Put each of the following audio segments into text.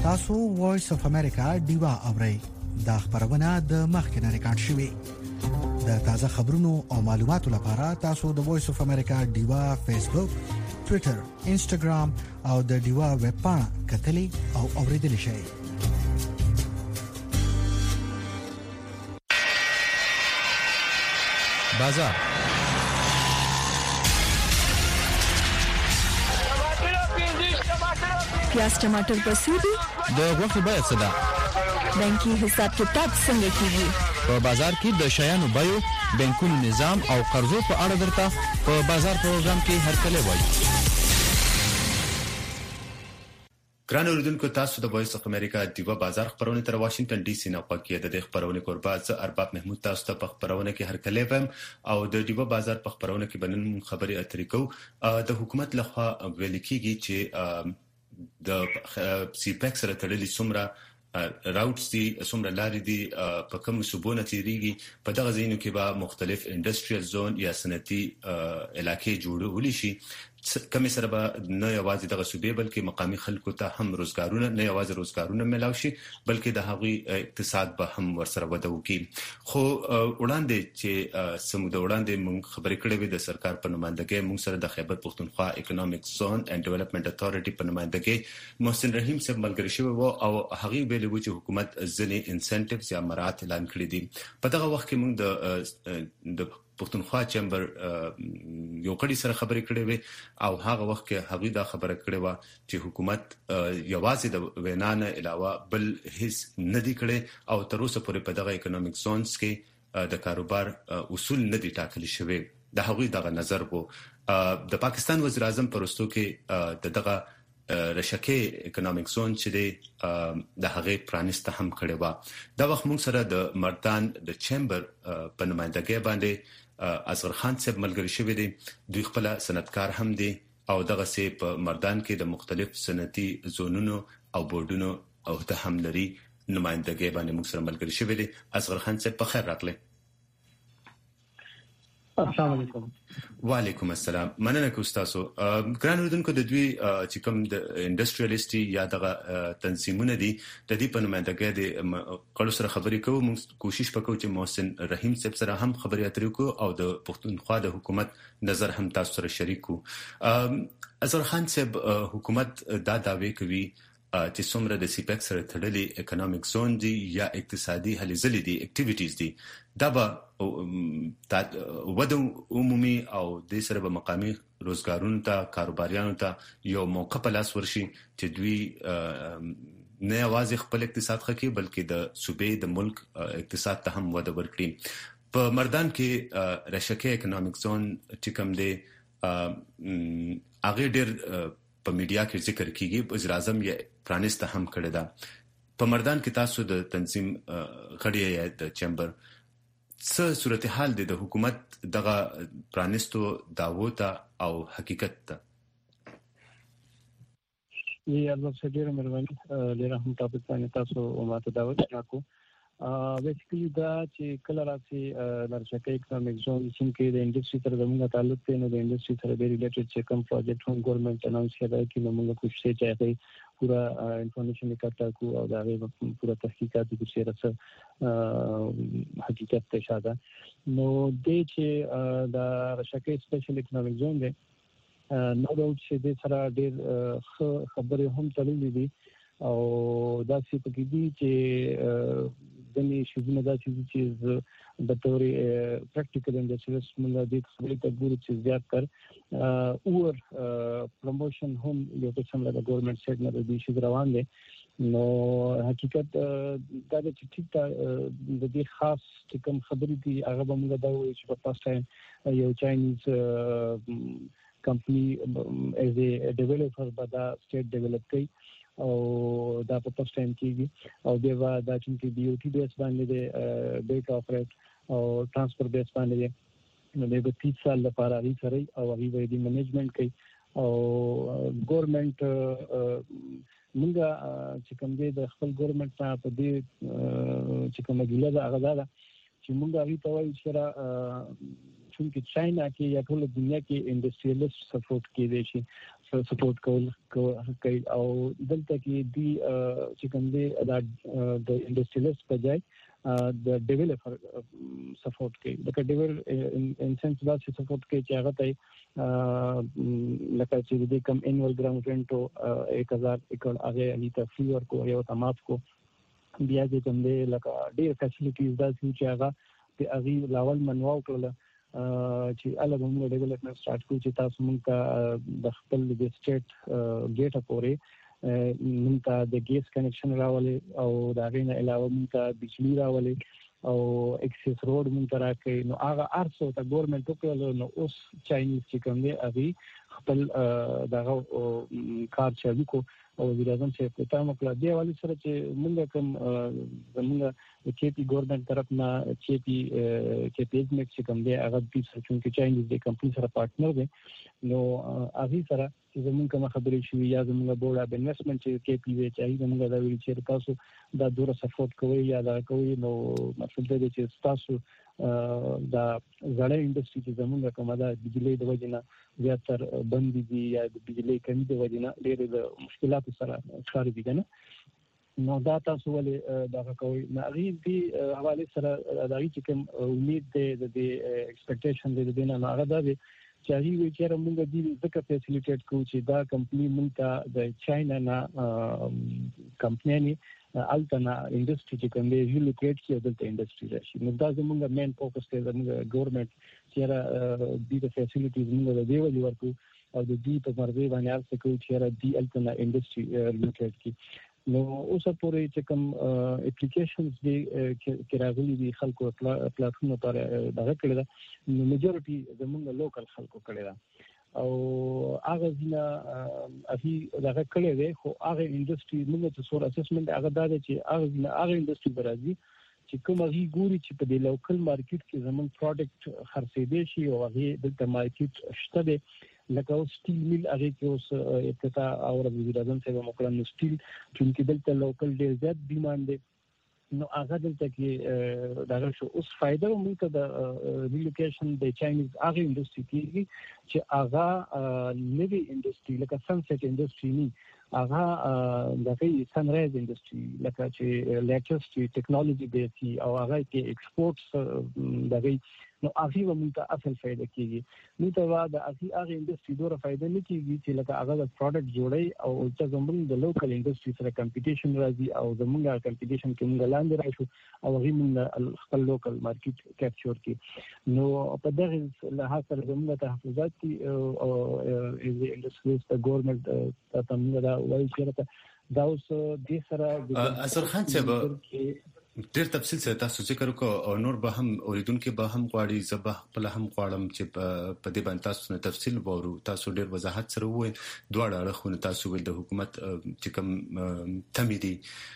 تاسو وایس اف امریکا دیوا اورئ دا خبرونه د مخکنه ریکارډ شوې د تازه خبرونو او معلوماتو لپاره تاسو د وایس اف امریکا دیوا فیسبوک ټوئیټر انسټاګرام او د دیوا ویب پاڼه کتلی او اوریدلی شئ بازار پیاز ټماټر پسودي د غوښې بیه څه ده بانکي حساب کتاب څنګه کیږي په بازار کې د شیانو بیو بانکونو نظام او قرضو په اړه درته په بازار پروګرام کې هرکلی وایي ګران اوریدونکو تاسو د وایس اف امریکا دیوا بازار خبرونه تر واشنگټن ډي سي نه پکې د خبرونه قربا ز ارباب محمود تاسو ته په خبرونه کې هرکلی وم او د دیوا بازار په خبرونه کې بنن خبري اترې کو د حکومت لخوا ویل کېږي چې د سی پیک سره تړلې څومره راوټس دي څومره لارې دي په کوم صوبونه تیریږي په دغه ځایونو کې به مختلف انډستریال زون یا صنعتي علاقې جوړول شي کوم سره به نه یوازې دغه صوبې بلکې مقامي خلکو ته هم روزګارونه نه یوازې روزګارونه ملاوي شي بلکې د هغوی اقتصاد به هم ورسره وده وکړي خو وړاندې چې سمو د وړاندې موږ خبرې کړې وې د سرکار په نمائندګۍ موږ سره د خیبر پختونخوا اکونومیک زون اینڈ ډیولپمنٹ اتھارټي په نمائندګۍ محسن رحیم صاحب ملګری شوی وو او هغه ویلي و چې حکومت ځنې انسنټیوز یا مرات اعلان کړی دي په دغه وخت کې موږ د پختونخوا چمبر یو کړي سره خبرې کړې وې او هغه وخت کې هغه دا خبره کړې و چې حکومت یوازې د وینا نه علاوه بل هیڅ نه دی کړی او تر اوسه پورې په دغه اکونومیک زونز کې د کاروبار اصول نه دي ټاکل شوی د هغوی دغه نظر وو د پاکستان وزیر اعظم پرستو کې دغه رشکه اکونومیک زون چې د هغه پرانیسته هم کړي و دا وخت موږ سره د مردان د چمبر په نمائندګۍ باندې اصغر خان صاحب ملګری شوی دی دوی خپل صنعتکار هم دي او دغه سي په مردان کې د مختلف صنعتي زونونو او بورډونو او ته هم لري نمائندګۍ باندې موږ سره ملګری شوی دی اصغر خان صاحب په خیر راغلی السلام علیکم وعلیکم السلام مننه کو تاسو ګران اوردونکو د دوی چې کوم د انډستریالیست یا د تنظیمونه دي د دې په نمائندګۍ د قړو سره خبرې کوو موږ کوشش وکړو چې محسن رحیم صاحب سره هم خبرې اترې کوو او د پښتونخوا د حکومت نظر هم تاسو سره شریک کوو اصغر خان صاحب حکومت دا دعوی کوي چې څومره د سی پیک سره تړلې اکونومیک زون دي یا اقتصادي هلې ځلې دي اکټیویټیز دي دا به وده عمومي او د سره به مقامي روزګارونو ته کاروباریانو ته یو موقع په لاس ورشي چې دوی نه یوازې خپل اقتصاد ښه کړي بلکې د صوبې د ملک اقتصاد ته هم وده ورکړي په مردان کې رشکه اکونومیک زون چې کوم دی هغه ډېر په میډیا کې ذکر کیږي وزیر اعظم یې پرانیسته هم کړی دا په مردان کې تاسو د تنظیم غړي یا د چمبر څه صورتحال دی د حکومت دغه پرانیستو داوو ته او حقیقت ته یې البته ډیره مهرباني ډیره هم تاسو ته تاسو ماته دعوت راکو بیسیکلی دا چې کله راځي لارشکه اکونومیک زون چې د انډستری سره زموږ تعلق دی نو د انډستری سره د ریلیټډ چې کوم پروجیکټ هم ګورنمنت اناونس کړی چې موږ کوشش کوي پورا انفارمیشن اکټھا کو او دا پورا تحقیقات وکړي چې حقیقت ته شاده نو د چې دا لارشکه سپیشل اکونومیک زون دی نو دا چې د سره ډېر خبرې هم تللې دي او دا چې پکې دي چې دني شګونه دا چې د توري پریکټیکل انډستریز موږ د خپلې تدبیر چې زیات کړ اور پروموشن هم یو څه سم د ګورنمنت سیټ نه د شي روان دي نو حقیقت دا چې ټیک د دې خاص چې کوم خبرې دي هغه به موږ دا وایو چې په فرست ټایم یو چاینیز کمپنی ایز ا ډیولپر به دا سټیټ ډیولپ کوي او دا په فرست ټایم کېږي او دا چې بي او ټي بیس باندې د ډیټا اپریټ او ټرانسفر بیس باندې نو د 30 سال لپاره لري سره او هغه د منیجمنت کوي او ګورنمنت موږ چې کوم دی د خپل ګورنمنت په دې چې کومه ګیله ده هغه ده چې موږ هغه ته وایو چې چې چاینا کې یا ټول دنیا کې انډستریالیست سپورټ کېږي شي سپورټ کوي او دلته کې دی چې کوم دی د انډستریالیست په ځای د ډیولپر سپورټ کوي لکه ډیولپر ان سنس دا چې سپورټ کوي چې هغه ته لکه چې د کم انوال ګراوند رینټو 1000 ایکړ هغه الیته فری ورکو یو تماف کو بیا دې کوم دی لکه ډیر فیسیلیټیز دا چې هغه په هغه لاول منوا وکړه چې الګ موږ ډیولپمنٹ سٹارټ کوو چې تاسو موږ د خپل د سټیټ ګیټ پورې موږ ته د ګیس کنیکشن راولي او دا غینه علاوه موږ ته بجلی راولي او اکسس روډ موږ ته راکړي نو هغه ارسو ته ګورنمنت وکړو نو اوس چاینیز چې کوم دی هغه خپل دغه کار چالو کو او وزیر اعظم چې په تاسو مکلد دی والی سره چې موږ کوم زموږ د کېپی ګورنمنت طرف نه کېپی ایجمنټ چې کوم دی هغه د چې چاینیز د کمپنی سره پارټنر دی نو هغه سره چې زموږ کوم خبرې شوې یا زموږ بورډ اف انویسټمنټ چې کېپی وی چې زموږ دا ویل چې تاسو دا دوره سپورټ کوي یا دا کوي نو مطلب دی چې تاسو دا زړې انډستری چې زموږ کومه دا بجلی د وجنه زیاتر بند دي یا د بجلی کمی د وجنه ډېر د مشکلاتو سره ښکار دي کنه نو دا تاسو ولې دا کوي نغې دي حواله سره دا چې کوم امید ده د ایکسپیکټیشن د دینه نه هغه دا چې هغه وی چې موږ دې ځکه فیسیلیټیټ کوو چې دا کمپنی موږ ته د چاینا نه کمپنی الټنا انډستری چې کوم دی ریلوکیټ کیږي دلته انډستری راشي نو دا زموږ مین فوکس دی زموږ ګورنمنت چې را د فیسیلیټیز موږ د دیولي ورکو او د دې په مرزي باندې ارڅ کوي چې را دی الټنا انډستری ریلوکیټ کی نو اوس پورې چې کوم اپلیکیشنز دی چې راغلي دي خلکو پلیټفارم پر دغه کړل نو میجورټي زموږ لوکل خلکو کړل او هغه ځنه افي دغه کړی دی خو هغه انډستری موږ ته سور اسسمنت هغه دا چې هغه انډستری برازي چې کوم هغه ګوري چې په د لوکل مارکیټ کې زمون پروډکټ خرڅېدي شي او هغه د مارکیټ شته دی لکه سټیل میل هغه کې اوس ابتدا او وزیر اعظم څنګه مقرن سټیل چې دلته لوکل ډیر زیات ډیماند دی نو هغه دلته کې دا شو اوس فائدہ موږ ته د ریلوکیشن د چاینیز هغه انډستری کې چې هغه نوی انډستری لکه سنسټ انډستری نه هغه دغه سنرایز انډستری لکه چې لیټسټ ټیکنالوژي دی او هغه کې ایکسپورټس دغه نو هغه موږ ته اصل فائدہ کیږي نو ته دا هغه انډستری دوره فائدہ نه کیږي چې لکه هغه د پروډکټ جوړي او چې زموږ د لوکل انډستری سره کمپټیشن راځي او زموږ کمپټیشن کې موږ لاندې راشو او هغه موږ خپل لوکل مارکیټ کیپچر کی نو په دغه لحاظ سره زموږ تحفظات کی او از انډستریز د ګورنمنت ته موږ دا وایي چې دا اوس د سره اثر خان صاحب ډېر تفصیل سره تاسو ذکر وکړو او نور به هم اوریدونکو به هم غواړي زبه خپل هم غواړم چې په دې باندې تاسو نه تفصیل وورو تاسو ډېر وضاحت سره وایي دواړه اړخونه تاسو ول د حکومت چې کوم تمېدي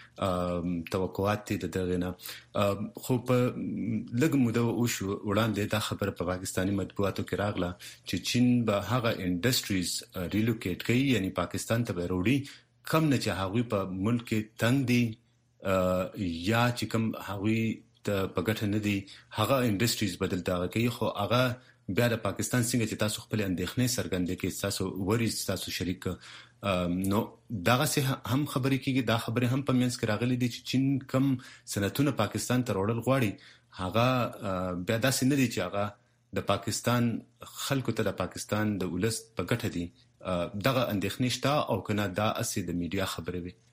توقعات دي دغه نه خو په لږ موده وشو وړاندې دا خبره په پاکستاني مطبوعاتو کې راغله چې چین به هغه انډستریز ریلوکیټ کوي یعنی پاکستان ته به وروړي کم نه چې هغه په ملک کې تنگ دي یا چې کوم هغوی د پګټ نه دي هغه انډستریز بدل دا کوي خو هغه بیا د پاکستان څنګه چې تاسو خپل اندېښنې څرګندې کې تاسو وری تاسو شریک نو دغه څه هم خبرې کیږي دا خبره هم په منځ کې راغلي دي چې چین کم صنعتونه پاکستان ته وړل غواړي هغه بیا داسې نه دي چې هغه د پاکستان خلکو ته د پاکستان د ولس پګټ دي دغه اندېښنې شته او کنه دا اصلي د میډیا خبره وي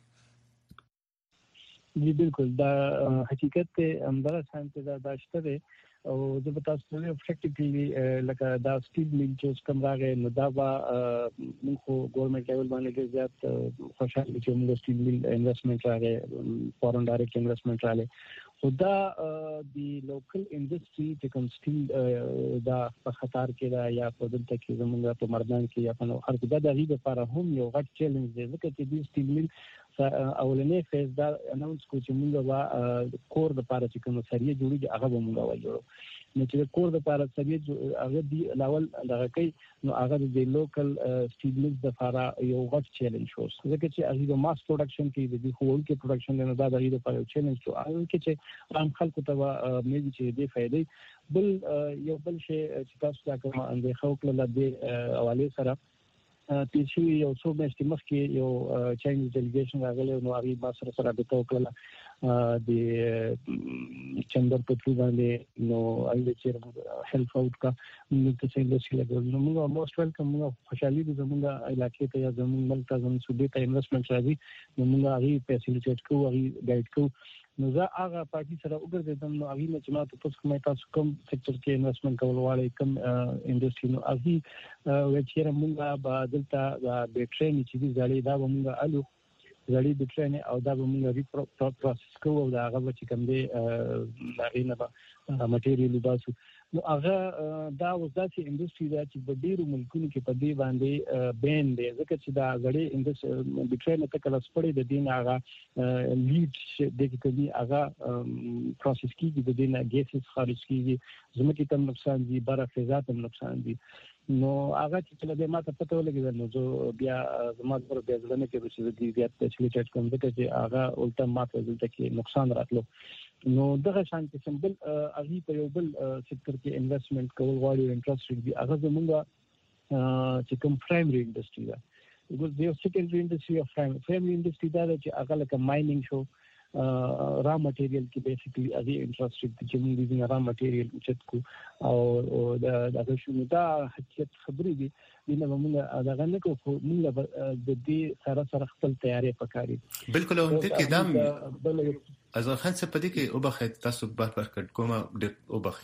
جی بالکل دا حقیقت ته همدغه څنګه دا شته دی او زه به تاسو ته افیکټیولی لکه دا سټیل میل چې کوم راغی نو دا موږ خو ګورنمنت لیول باندې زیات خوشاله چې موږ سټیل میل انویسټمنټ راغی فورن ډایرکټ انویسټمنټ راغی خو دا د لوکل انډستری چې کوم سټیل دا په خطر کې دا یا په دلته کې زموږ په مردان کې یا په نو هر ځای دا د غیبه لپاره هم یو غټ چیلنج دی ځکه چې د سټیل میل اولنې فیز دا اناونس کو چې موږ کور د لپاره چې کوم سریه جوړیږي هغه به موږ وایو نو چې کور د لپاره سریه هغه دی لاول دغه کوي نو هغه د لوکل سټیل میل د لپاره یو غټ چیلنج شو ځکه چې هغه د ماس پروډکشن کې د هول کې پروډکشن نه دا د غیبه لپاره چیلنج شو هغه کې چې عام خلکو ته مې چې دې فائدې بل یو بل شی چې تاسو دا کوم اندېښنه وکړه د حواله سره پیښې یو څو میاشتې مخکې یو چاینیز ډیلیګیشن راغلی نو هغه ما سره رابطه وکړه د چمبر په تر باندې نو هغه چې هیلپ اوټ کا نو څه انډستری لګول نو موږ موست ویلکم موږ خوشحالي دي زموږ علاقې ته یا زموږ ملک ته زموږ صوبې ته انویسټمنټ راځي نو موږ هغه فیسیلیټیټ کوو هغه ګایډ کوو نو زه هغه پارټي سره وګرځیدم نو هغه چې ما ته کوم تاسو کوم سېکټر کې انویسټمنټ کول غواړئ کوم انډستری نو هغه وچیرې موږ به دلته د بیټرین چې دي زړې دا موږ الو زړې بیټرین او دا موږ پروسس کوو دا هغه چې کوم دی هغه نه مټیریال باسو نو هغه دا وځي انډستری دا چې په ډیرو ملکونو کې په دې باندې بین دی ځکه چې دا غړي انډستری بیټرین ته کله سپړې د دین هغه لیډ د کې هغه پروسس کیږي د دین ګیسز خارج کیږي زموږ ته نقصان دي بار فضا ته نقصان دي نو هغه چې له دې ماته پته ولګیدل نو زه بیا زموږ پر بیا ځلنه کې چې د دې زیات فیسیلیټیټ کوم چې هغه الټا ماته دلته کې نقصان راتلو نو دغه شان کې سمبل اغي په یو بل سېکټر کې انویسټمنټ کول غواړي انټرست دی هغه زموږ چې کوم پرایمري انډستری ده وګور د سیکنډري انډستری او پرایمري انډستری دا چې هغه لکه ماینینګ شو را مټیریل کې بیسیکلی هغه انټرست چې موږ د را مټیریل چت کو او دا شنو دا حقیقت خبرې دي دنه موږ دا غنه کو موږ د دې سره خپل تیاری وکړي بالکل هم دې کې دام ازر خان څه پدې کې او بخې تاسو بار کټ کومه او بخې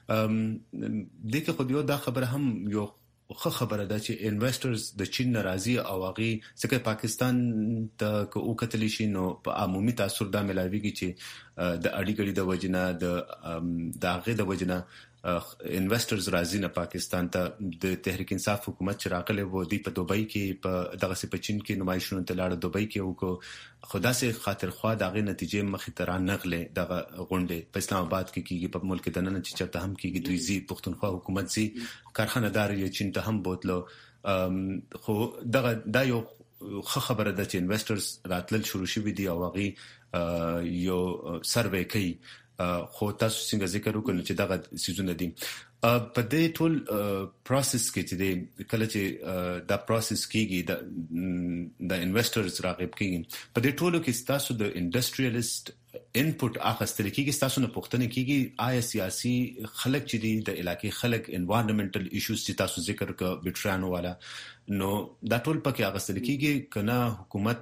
دې کې خو یو دا خبره هم یو خو خبره ده چې انویسټرز د چین ناراضي او هغه څنګه پاکستان ته کو کتلی شي نو په عمومي تاثیر دا ملاويږي چې د اړیګړي د وجنه د هغه د وجنه انویسټرز راځي نه پاکستان ته د تحریک انصاف حکومت چې راغله و دی په دوبۍ کې په دغه سي په چین کې نمایشونه تلاړه دوبۍ کې وکړو خدا سي خاطر خوا دغه نتیجې مخې ته را نغله دغه غونډه په اسلام آباد کې کیږي په ملک د نن چې چرته هم کیږي دوی زی پښتونخوا حکومت زی کارخانه دار یې چین ته هم بوتلو خو دغه دا یو خبره ده چې انویسټرز راتلل شروع شوي دي او هغه یو سروې کوي خو تاسو څنګه ذکر وکړل چې دغه سيزونه دي په دې ټول پروسس کې چې کله چې دا پروسس کیږي د انویسټرز راغب کیږي په دې ټولو کې تاسو د انډستریالیست انپوټ اخستل کیږي تاسو نه پوښتنه کیږي آیا سیاسي خلک چې دي د علاقې خلک انوایرنمنټل ایشوز چې تاسو ذکر ک بیټرانو والا نو دا ټول پکې اخستل کیږي کنه حکومت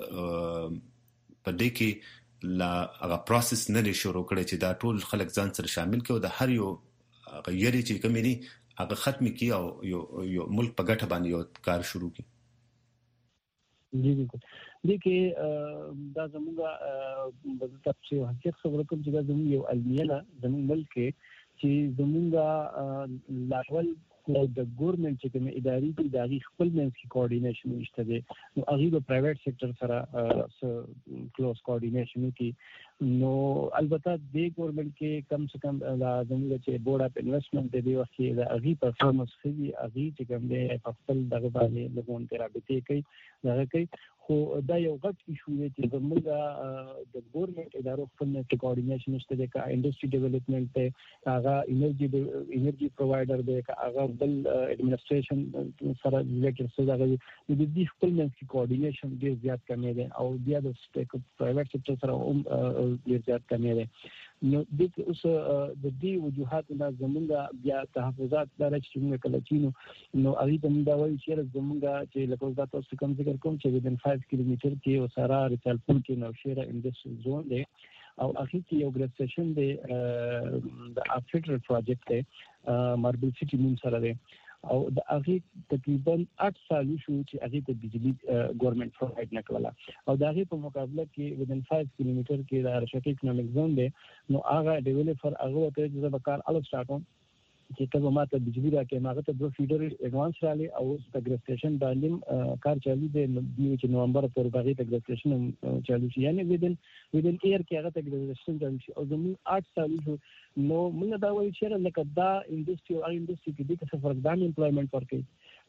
په دې کې لا هغه پروسس نه لري شروع کړي چې دا ټول خلک ځان سره شامل کړي او د هر یو غیري چې کومې دي هغه ختم کړي او یو ملک په ګټه باندې یو کار شروع کړي جی بالکل دي کې دا زموږ د تاسو حقیقت خبره کوم چې دا زموږ یو علمیه ده زموږ ملک چې زموږ لاول د ګورنمنت چې کوم اداري دي د خپل منځ کې کوارډینیشن نشته دي نو هغه د پرایویټ سېکټر سره کلوز کوارډینیشن کوي نو البته د ګورنمنت کې کم څه کم زموږ چې بورډ اف انویسټمنټ دی وخت د هغه پرفارمنس کوي هغه چې کوم دی خپل دغه باندې لګون ترابطه کوي دغه کوي خو دا یو غټ ایشو دی چې زموږ د ګورنمنت ادارو خپل منځ کې کوارډینیشن نشته دي کا انډستری ډیولپمنٹ ته هغه انرژي پرووایډر دی کا هغه بل اډمنستریشن سره ریلیټډ څه دا د دې خپل منځ کې کوارډینیشن ډیر زیات کمی دی او بیا د پرایویټ سېکټر سره ډیر زیات کمی دی نو د اوس د دې وجوهات نه زمونږ بیا تحفظات لري چې موږ کله چینو نو هغه د موږ وایي چې زمونږ چې لکه تاسو کوم ذکر کوم چې within 5 کیلومتر کې او سارا رچالپور کې نو شیره انډستری زون دی او اخی کې یو ګریډ سیشن دی د افټر پروجیکټ دی ماربل سټی مون سره دی او د هغه تقریبا 8 سال شو چې هغه ته بجلی ګورنمنت پرووایډ نکولا او د هغه په مقابله کې within 5 کیلومتر کې د رشک اکونومیک زون دی نو هغه ډیولپر هغه ته چې د کار الګ سٹارټو چې ته ماته بجلی راکې ماغه ته 2 فیډر ایڈوانس رالی او د ګریډ سټیشن باندې کار چالو دی چې نومبر پر باغې د ګریډ سټیشن چالو شي یعنی within ایر کې هغه ته ګریډ سټیشن چالو شي او زموږ 8 سال شو نو موږ دا وایو چې لکه دا انډستری او انډستری کې د څه فرق د امپلویمنت ورکړي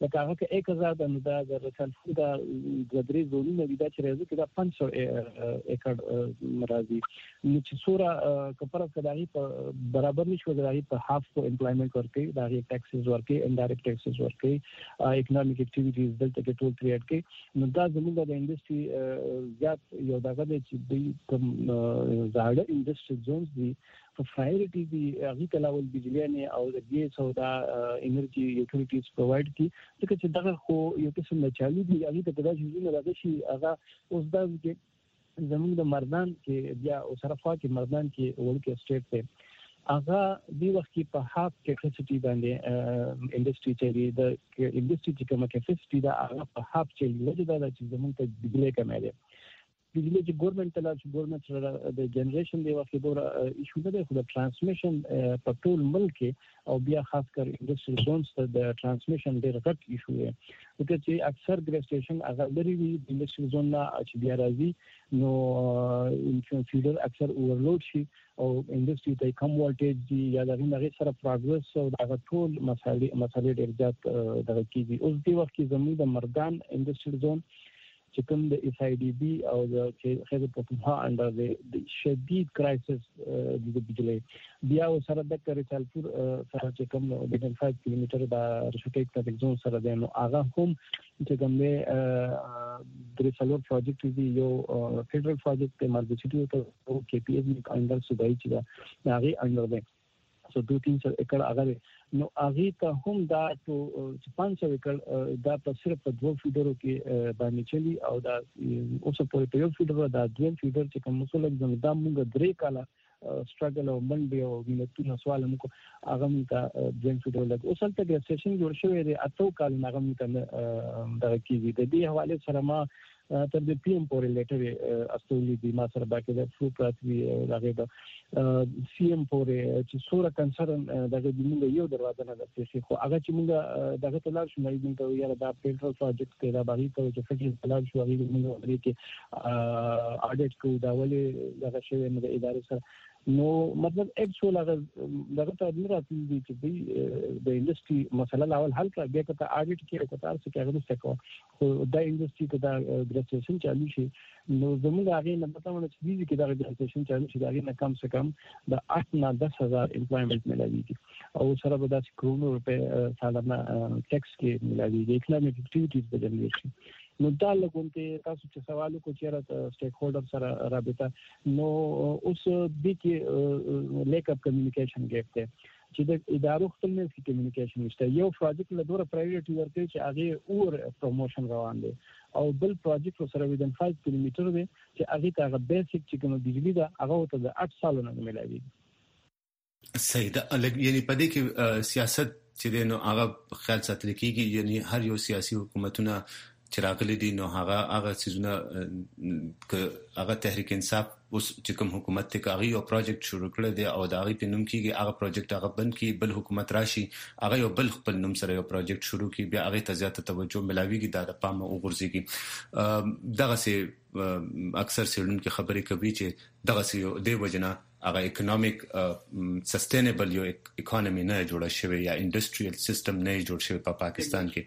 لکه هغه کې 1000 د رسالفور د درې زونونه دي چې راځي کې دا 500 ایکړ مرادي نو چې سورا کپره کداغي په برابر نشو دغه په هاف کو امپلایمنت ورکي دغه ټیکسز ورکي انډایرکټ ټیکسز ورکي اکونومیک اکټیویټیز دلته کې ټول کریټ کوي نو دا زموږ د انډستری زیات یو دغه چې د کوم زاړه انډستری زونز دي په پرایورټي دي هغه کلاول بجلی او د ګیس او د انرژي یوټیلیټیز پرووايډ کی ځکه چې دغه خو یو قسم نه چالو دي هغه ته دا چې نه راځي شي هغه اوس دا زموږ د مردان کې بیا او صرفا کې مردان کې ورکه سټیټ ته هغه دی وخت کې په هاف کیپاسټي باندې انډستری چي د انډستری چې کومه کیپاسټي دا هغه په هاف چي لږه دا چې زموږ ته بجلی کمه ده بجلی چې ګورنمنت ته ګورنمنت سره د جنریشن دی وخت دوره ایشو نه ده خو د ترانسمیشن په ټول ملک او بیا خاص کر انډستری زونز ته د ترانسمیشن ډېر غټ ایشو دی ځکه چې اکثر ګریډ سټیشن هغه لري وي د انډستری زون نه چې بیا راځي نو فیډر اکثر اورلود شي او انډستری ته کم وولټیج دی یا دغه سره پروګرس او دغه ټول مسالې ډېر زیات دغه کیږي اوس دی وخت کې زموږ د مردان انډستری زون چې کوم د اس ای ډي بي او د خیبر پختونخوا انډر د شدید کرایسس د بجلی بیا سره د رسالپور سره چې کوم د 5 کیلومتر د رشوټیک ټریک زون سره د نو هغه هم چې کوم د رسالور پروجیکټ دی یو فدرل پروجیکټ د مارګچټي او کې پی ایس می انډر صوبایي چې دا هغه انډر دی سو 2-3 ایکڑ هغه نو هغه ته هم دا ټو 500 ایکڑ دا په صرف په 2 فیډرو کې باندې چلی او دا اوس په یو فیډر دا 2 فیډر چې کوم مسله د موږ درې کاله struggle او منډي او وینتونه سوال موږ هغه موږ د فیډرو لګ اوس تل کې سیشن جوړ شوی دی اته کال هغه موږ دا کیږي د دې حواله سره ما تر د پی ام پورې لیټر استولې دي ما سره باقي د فلو پراتوي هغه د سی ام پورې چې سوره کنسرن دغه د موږ یو دروازه نه ده خو هغه چې موږ دغه تلل شو مې دې ته یاره دا پیټرول پروجیکټ کې دا باغی ته چې فکر تلل شو هغه موږ لري کې اډیټ کو دا ولې دغه شوی نه د ادارې سره نو مطلب اکچوال هغه دغه ته نه راځي چې د انډستری مسله لاول حل کړه بیا کته اډیټ کې او کته څه کې هغه څه کو خو د انډستری ته دا ګریجویشن چالو شي نو زموږ هغه نه پته ونه چې دې کې دا ګریجویشن چالو شي دا نه کم څه کم د 8 نه 10000 امپلایمنٹ ملایږي او سره به د کرونو په سالانه ټیکس کې ملایږي اکونومیک اکټیویټیز بدلېږي شي نو دا لګونته تاسو چې سوالو کو چیرې سټیک هولډر سره رابطه نو اوس د کې لیک اپ کمیونیکیشن ګیپ ته چې د ادارو خپل نه کمیونیکیشن نشته یو پروجیکټ له دوره پرایورټي ورته چې هغه اور پروموشن روان دي او بل پروجیکټ سره ودن 5 کیلومتر دی چې هغه ته بیسیک چې کوم بجلی دا هغه ته د 8 سالونو نه ملایوي صحیح ده یعنی په دې کې سیاست چې نو هغه خیال ساتل کېږي یعنی هر یو سیاسي حکومتونه چې راغلي دي نو هغه سيزونه هغه تحریک انصاف اوس چې کوم حکومت ته هغه یو پروجیکټ شروع کړی دی او دا هغه په نوم کې هغه پروجیکټ هغه بند کی بل حکومت راشي هغه یو بل خپل نوم سره یو پروجیکټ شروع کی بیا هغه ته زیاته توجه ملاويږي دا د پامه وګرځيږي دغه سي اکثر سړونکو خبرې کوي چې دغه سي د وجنه هغه اکونومیک سستینبل یو اکانومي نه جوړه شوی یا انډستریال سیستم نه جوړ شوی په پاکستان کې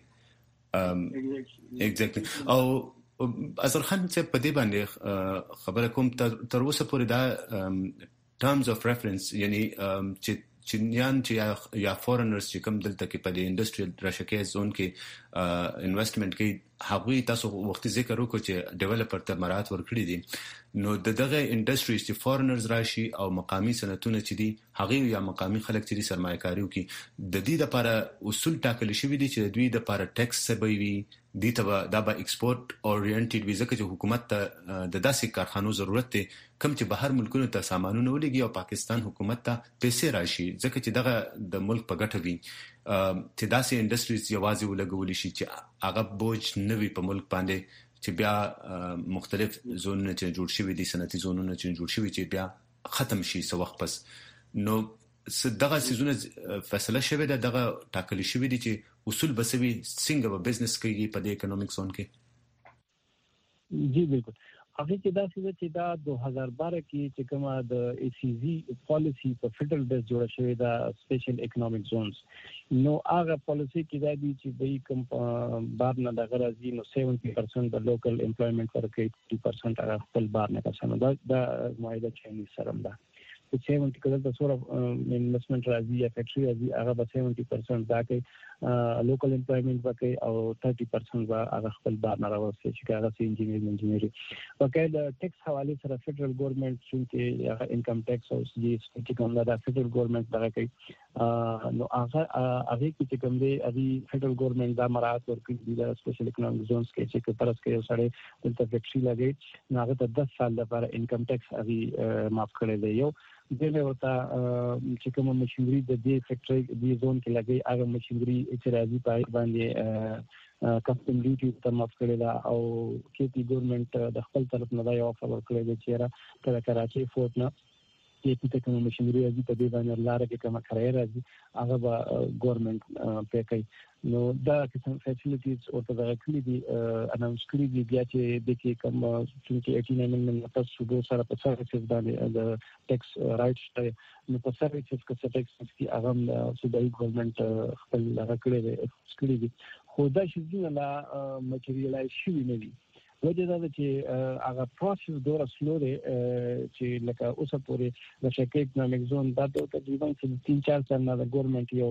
exactly او اثر خان څه په دې باندې خبره کوم تر اوسه پورې دا terms of reference یعنی چې چینیان چې یا فورنرز چې کوم دلته کې په دې انډستریال راشکه زون کې انویسټمنټ کې هغوی تاسو وخت ذکر وکړو چې ډیولپر ته مراد ورکړي دي نو دغه انډستریز چې فورنرز راشي او مقامی صنعتونه چې دي هغه یا مقامی خلک چې سرمایه‌کاري وکړي د دې لپاره اصول ټاکل شوی دي چې د دوی لپاره ټیکس سبوي دي ته دا به ایکسپورټ اورینټډ وي ځکه چې حکومت ته د داسې کارخانو ضرورت دی کوم چې بهر ملکونو ته سامانونه ولېږي او پاکستان حکومت ته پیسې راشي ځکه چې دغه د ملک په ګټه وي چې داسې انډستریز یوازې ولګول شي چې هغه بوج نه وي په ملک باندې چې بیا مختلف زونونه چې جوړ شوي دي صنعتي زونونه چې جوړ شوي چې بیا ختم شي څه وخت پس نو دغه سيزونه فیصله شوه دغه ټاکل شوی دي چې اصول بسوي څنګه به بزنس کوي په دې اکونومیک زون کې جی بالکل هغه کې دا چې دا 2012 کې چې کومه د ACZ پالیسی په فدرل بیس جوړه شوې دا سپیشل اکونومیک زونز نو هغه پالیسی کې دا دي چې به کوم بار نه د غرضی نو 70% د لوکل امپلویمنت ورکړي 30% هغه خپل بار نه کسانو دا معاهده چینی سره ده 70 کله د سور انویسټمنټ راځي یا فیکټری راځي هغه به 70% دا کوي لوکل امپلویمنت وکړي او 30% به هغه خپل بار نه راوځي چې هغه انجینری وکړي د ټیکس حواله سره فدرل ګورنمنت چې هغه انکم ټیکس او جی ایس ټي کوم دا فدرل ګورنمنت دا کوي نو هغه چې کوم دی هغه فدرل ګورنمنت دا مراعات ورکړي د سپیشل اکونومیک زونز کې چې پرس کې یو سره د فیکټری لګي نو هغه ته 10 سال لپاره انکم ټیکس هغه معاف کړی دی یو دغه وتا چې کوم مشینری د دې فیکټری د زون کې لګي هغه مشینری چې راځي پای باندې کسٹم ډیوټي ته معاف کړی دا او کې پی ګورنمنت د خپل طرف نه دا یو افر ورکړی دی چې را کراچي فورټ نه کې پی ته کوم مشینری راځي په دې باندې لاره کې کوم خیر راځي هغه به ګورنمنت پې کوي نو دا کوم فیسیلیټیز او ته راکلي دي اناونس کړی دي بیا چې د کې کوم چې 89 امندمنت تاسو د سره په سروسز باندې د ټیکس رائټس نو په سروسز کې ټیکس کې هغه صوبایي ګورنمنت خپل راکړي دي خو دا چې نه مټریلایز شوی نه دي وجه دا چې هغه پروسس ډوره سلو دی چې لکه اوسه پورې د شکل اکونومیک زون دا تقریبا 3-4 سال نه د ګورنمنت یو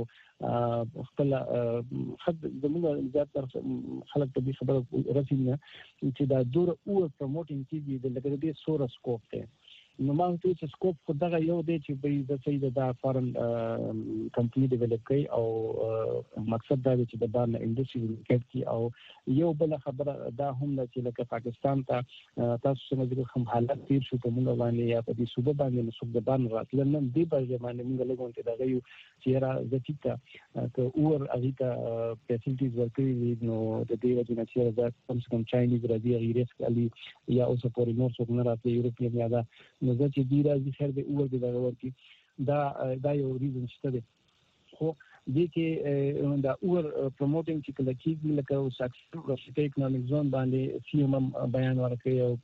خپل خد زموږ زیات خلک په دې خبره رسیدنه چې دا ډوره او پروموټینګ کیږي د لکه دې سورس سکوپ ته نو ما ته چې سکوپ خدای یو دی چې به د سید د فارن کمپنی ډیولپ کوي او مقصد دا دی چې د بارن انډستری ورکړي کی او یو بل خبره دا هم چې لکه پاکستان ته تاسو څنګه هم حالت تیر شو ته موږ باندې یا په دې صوبه باندې نو صوبه بارن راتل نن دی په باندې موږ لګون ته دا یو چې را زتیکا ته اور اغیتا فیسیلیټیز ورکړي نو د دې وجه نه چې دا کم څه کم چاینیز راځي غیرس کلی یا اوس پورې نور څوک نه راځي یورپین یا دا نو چې دی راځي خیر به اور دې دا ورکی دا یو ریزن شته خو دې کې دا اور پروموټینګ چې کله کېږي لکه او سکسس اکونومیک زون باندې سیمم بیان ورکړي او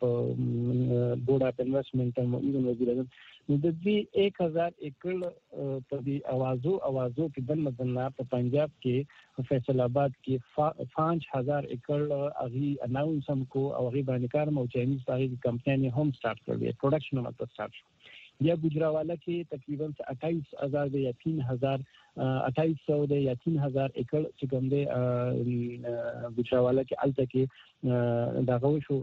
په بورډ اف انویسټمنټ او ایون وزیر اعظم نو د دې 1000 ایکړ په دې اوازو کې بل مدنه په پنجاب کې فیصل آباد کې 5000 ایکړ اغي اناونسم کو او اغي باندې کار مو چاینیز باندې کمپنی هم سٹارټ کړې پروډکشن هم سٹارټ شو یا گجراوالا کې تقریبا 28000 یا 3000 2800 یا 3000 ایکړ چې کوم دی گجراوالا کې الته کې دا غو شو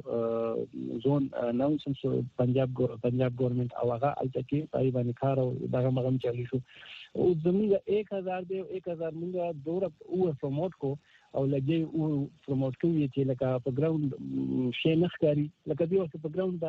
زون اناونسمنت شو پنجاب ګورنمنت او هغه الته کې پای باندې کار او دغه مغم چالي شو او زموږ 1000 دی 1000 موږ دوره او پروموټ کو او لګي او پروموټ کوي چې لکه په ګراوند شي نخکاری لکه دی اوس په ګراوند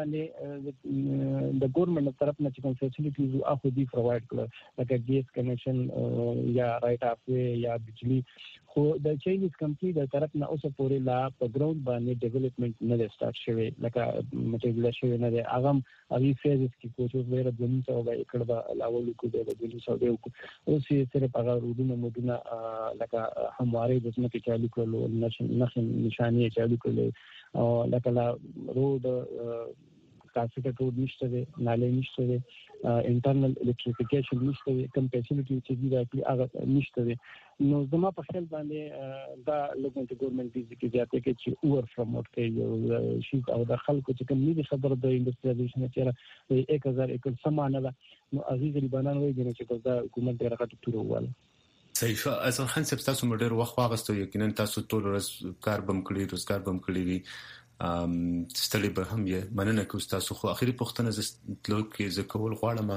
باندې د ګورنمنت طرف نه کوم فیسیلیټیز او خو دي پرووايډ کړل لکه ګیس کنیکشن یا رائټ اف وی یا بجلی خو د چاینیز کمپنی د طرف نه اوس پورې لا په ګراوند باندې ډیولپمنٹ نه سٹارټ شوی لکه مټریل شوی نه دی هغه اوی فیزز کې کوچو ډیر د 200 ایکړ به لاول کو دی د 200 دی اوس یې سره په غوډونه مدونه لکه همواره د ځمکې چالو کولو نشانه چالو کولو او لکه لا روډ کاسټ روډ نشته دی نالې نشته دی انټرنل الکتریفیکیشن نشته دی کم فیسیلیټی چې دی راکړي هغه نشته دی نو زما په خیال باندې دا لګونته ګورنمنت دې کې ځاتې کې چې اور پروموټ کوي شي او د خلکو چې کوم نه خبر د انډستریالایزیشن چې 1000 ایکړ سمانه ده نو هغه غریبانو وایي چې دا حکومت ډیره غټه تور وواله صحیح شو اصل خان صاحب تاسو مډر وخت واغستو یقینا تاسو ټول ورځ کار بم کړی روزګار بم کړی وي ستړي به هم یې مننه کوم تاسو خو اخیری پښتنه زلو کې ذکرول غواړم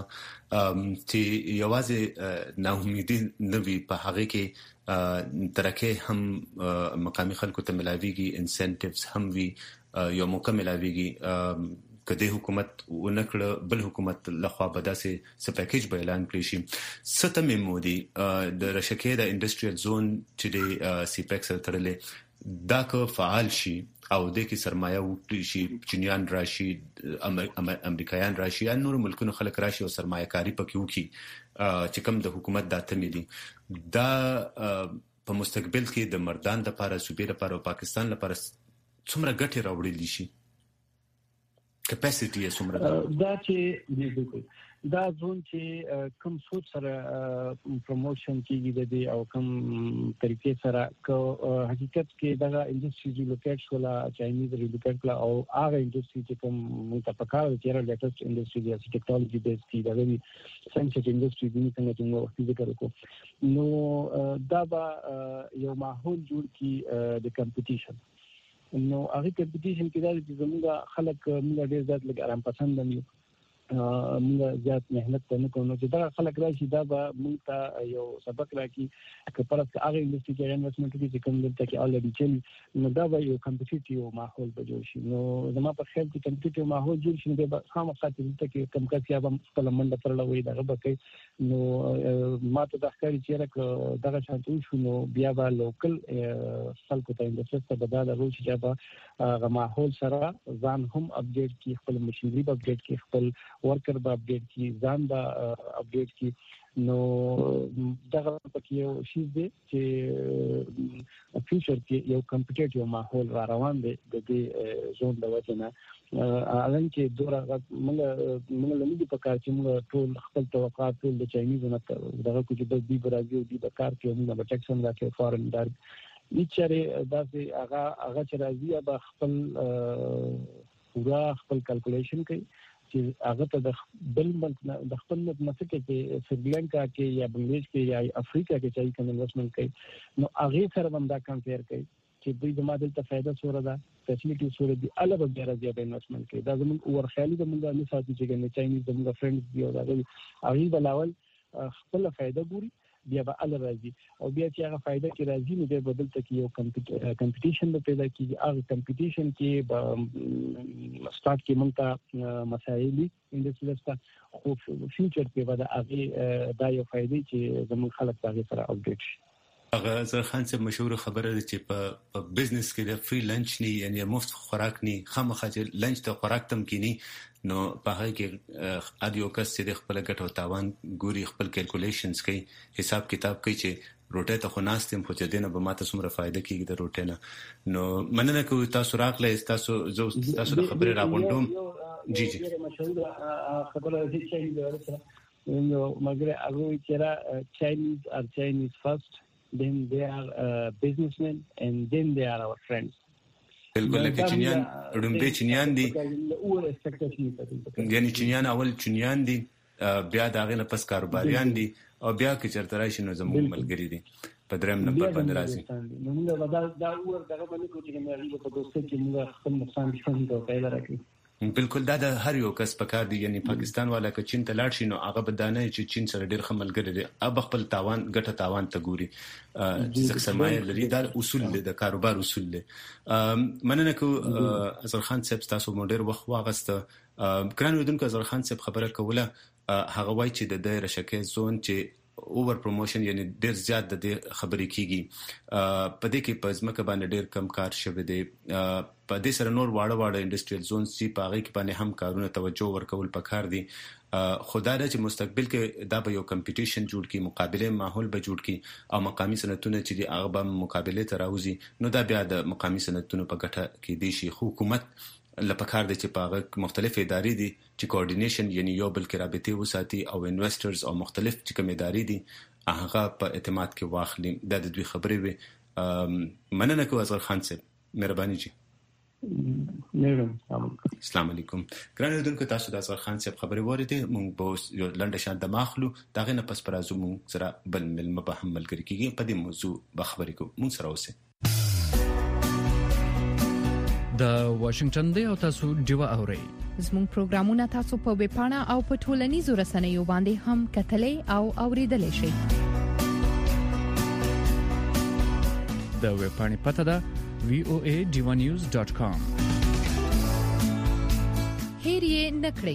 چې یوازې نه امیدي نوي په هغه کې ترکه هم مقامي خلکو ته ملاويږي انسنټیوز هم وی یو مکمل اويږي کله حکومت ونکړه بل حکومت لخوا به داسې څه پیکیج به اعلان کړی شي ستمه مودي د رشکې د انډستریال زون چې د سی پیکس سره تړلې دا که فعال شي او د کې سرمایه وکړي شي چینیان راشي امریکایان راشي ان نور ملکونو خلک راشي او سرمایه کاری پکې وکړي چې کوم د حکومت داتمې دي دا په مستقبل کې د مردان لپاره صوبې لپاره او پاکستان لپاره څومره ګټه راوړي شي کیپاسټي یې څومره دا چې بالکل دا ځون چې کوم څه سره پروموشن کیږي د دې او کوم طریقې سره کو حقیقت کې دا انډستری ریلوکیټ شولا چاینیز ریلوکیټ کلا او هغه انډستری چې کوم متفقه چې را لیټسټ انډستری دی چې ټیکنالوژي بیس دی دا وی ساينس انډستری دی څنګه چې موږ ذکر وکړو نو دا به یو ماحول جوړ کی د کمپټیشن نو هغه کمپټیشن کې دا چې زموږ خلک موږ ډیر زیات لګ آرام پسند دي موږ زیات مهنت نه کوو نو چې دا خلک راشي دا به موږ ته یو سبق راکړي چې پرځ هغه انډستری کې انویسټمنټ کوي چې کوم دلته کې الریډي چلی نو دا به یو کمپټیټیو ماحول به جوړ شي نو زما په خیال کې کمپټیټیو ماحول جوړ شي نو به خامخا دلته کې کم کسیا به خپل منډه پر لوي دا به کوي نو ماته د ښکاری چې دغه شانتو شو نو بیا به لوکل خلکو ته انډستری ته بدل راوړي چې به هغه ماحول سره ځان هم اپډیټ کی خپل مشینری به اپډیټ کی خپل ورکر به اپډیټ کی ځان به اپډیټ کی نو دغه پکې یو شی دی چې فیوچر کې یو کمپټیټیو ماحول را روان دی د دې زون د وجنه الان چې دوره موږ لمدي په کار چې موږ ټول خپل توقعات ټول د چاینیز نه دغه کوم چې د برازیل دی د کار کې موږ به ټیکسن راکې فارن دار اچره داسې هغه چې راځي به خپل پورا خپل کیلکولیشن کوي چې هغه ته د بل د خپل مسکه کې سریلانکا کې یا بنگلاديش کې یا افریقا کې چې کوم انویسټمنټ کوي نو هغه سره هم دا کمپیر کوي چې دوی د ماډل ته فائدہ سره ده فیسیلیټي سره دي الګ به راځي به انویسټمنټ کوي دا زموږ ورخالي د موږ نه ساتي چې نه چاینیز د موږ فرندز دی او دا هغه بلاول خپل فائدہ ګوري بیا به ال راځي او بیا چې هغه فائدہ کې راځي نو د بدل ته کې یو کمپټیشن به پیدا کیږي هغه کمپټیشن کې به سٹارټ کې مونږ ته مسایل انډستری سره خو فیوچر کې به دا هغه دا یو فائدې چې زموږ خلک هغه سره اپډیټ شي هغه زه خان صاحب مشهور خبره ده چې په بزنس کې د فری لنچ نه یعنی مفت خوراک نه خامخا چې لنچ ته خوراک تم کینی نو په هغه کې ادیو کس چې د خپل ګټو تاوان ګوري خپل کیلکولیشنز کوي حساب کتاب کوي چې روټه ته خو ناستم خو چې دینه به ماته څومره فائدہ کیږي د روټه نه نو مننه کوي تاسو راغله تاسو د خبرې راغونډوم جی مشهور خبره دي چې نو مګر هغه چې Chinese first then they are businessmen and then they are our friends بالکل لکه چینیان رومبه چینیان دي یعنی چینیان اول چینیان دي بیا داغه نه پس کاروباریان دي او بیا کې چرته راشي نو زموږ ملګری دي په دریم نمبر باندې راځي نو موږ دا اور دغه باندې کوم چې موږ په دوستۍ کې موږ خپل نقصان څنګه پیدا راکړو بالکل دا د هر یو کس پکار دی یعنی پاکستان والا که چین ته لاړ شي نو هغه بدانه چې چین سره ډیر خملګری دی اب خپل تاوان ګټه تاوان ته ګوري چې سرمایه لري دا اصول دي د کاروبار اصول دي مننه کو اظهر خان صاحب تاسو مونډر وخت واغسته کران ودونکو اظهر خان صاحب خبره کوله هغه وای چې د دایره شکې زون چې اوور پروموشن یعنی ډیر زیات د خبرې کیږي په دې کې پزماکه باندې ډیر کم کار شوه دی په دې سره نور واړه انډستریال زونز چې په هغه کې باندې هم کارونه توجه ورکول پکار دي خدای چې مستقبل کې دا به یو کمپټیشن جوړ کی مقابله ماحول به جوړ کی او مقامی صنعتونه چې دی هغه به مقابله ته راوځي نو دا بیا د مقامی صنعتونو په ګټه کې دي شي حکومت لپاره د چې په مختلف ادارې دي چې کوارډینیشن یعنی یو بل کې رابطه وساتي او انویسټرز او مختلف چې کوم ادارې دي هغه په اعتماد کې واخلي دا د دوی خبرې وي مننه کوم اظهر خان صاحب مهرباني جی السلام علیکم ګران اوردونکو تاسو د اظهر خان صاحب خبرې وریدي مونږ به یو لنډه شان د ماخلو داغه نه پس پرازو مونږ سره بل ملمه به هم ملګری کیږي په دې موضوع به خبرې کوو مونږ سره اوسئ د واشنگټن دی او تاسو دیوا اورئ زموږ پروګرامونه تاسو په ویب پاڼه او په ټولنیزو رسنیو باندې هم کتلې او اوریدلای شئ د ویب پاڼې پته ده voadivanews.com هیر یې نکړئ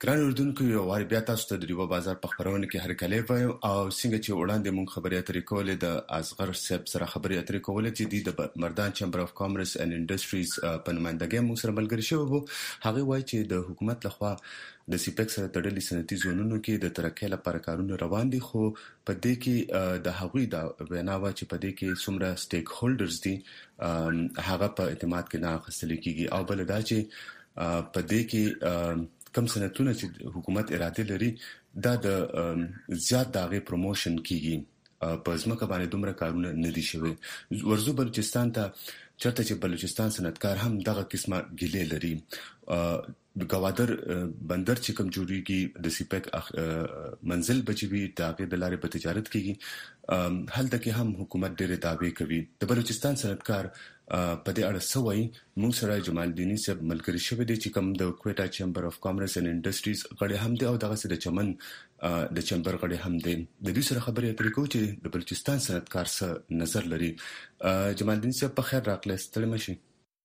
ګران اردوونکو یو وار بیا تاسو ته د ډیوا بازار په خبرونه کې هرکلی وایم او څنګه چې وړاندې مونږ خبرې اترې کولې د اصغر صاحب سره خبرې اترې کولې چې د مردان چیمبر اف کامرس اینڈ انډستریز په نمائندګۍ مونږ سره ملګری شوی وو. هغه وایي چې د حکومت لخوا د سیپیک سره تړلي صنعتي زونونو کې د ترقۍ لپاره کارونه روان دي، خو په دې کې د هغوی د وینا وا چې په دې کې څومره سټیک هولډرز دي هغه په اعتماد کې نه اخیستل کیږي، او بل دا چې په دې کې کم صنعتونه چې حکومت اراده لري دا د زیات داغه پروموشن کیږي. په ځمکه باندې دومره کارونه نه دي شوي. ورزو بلوچستان ته چرته چې بلوچستان صنعتکار هم دغه قسمه ګیلې لري. د گوادر بندر چې کوم جوړیږي د سیپیک منزل بچوي داغه د لارې په تجارت کېږي، هلته کې هم حکومت ډېرې دعوی کوي. د بلوچستان صنعتکار په دې اړه سوي موږ سره جمال الدینی صاحب ملګری شوی دی چې کوم د کوټا چیمبر اف کامرس اینڈ انډستریز غړي هم دی او دغه د چمن د چیمبر غړي هم دی. د دې سره خبرې اترې کوو چې د بلوچستان صنعتکار څه نظر لري. جمال الدین صاحب په خیر راغلی، ستړي مشي.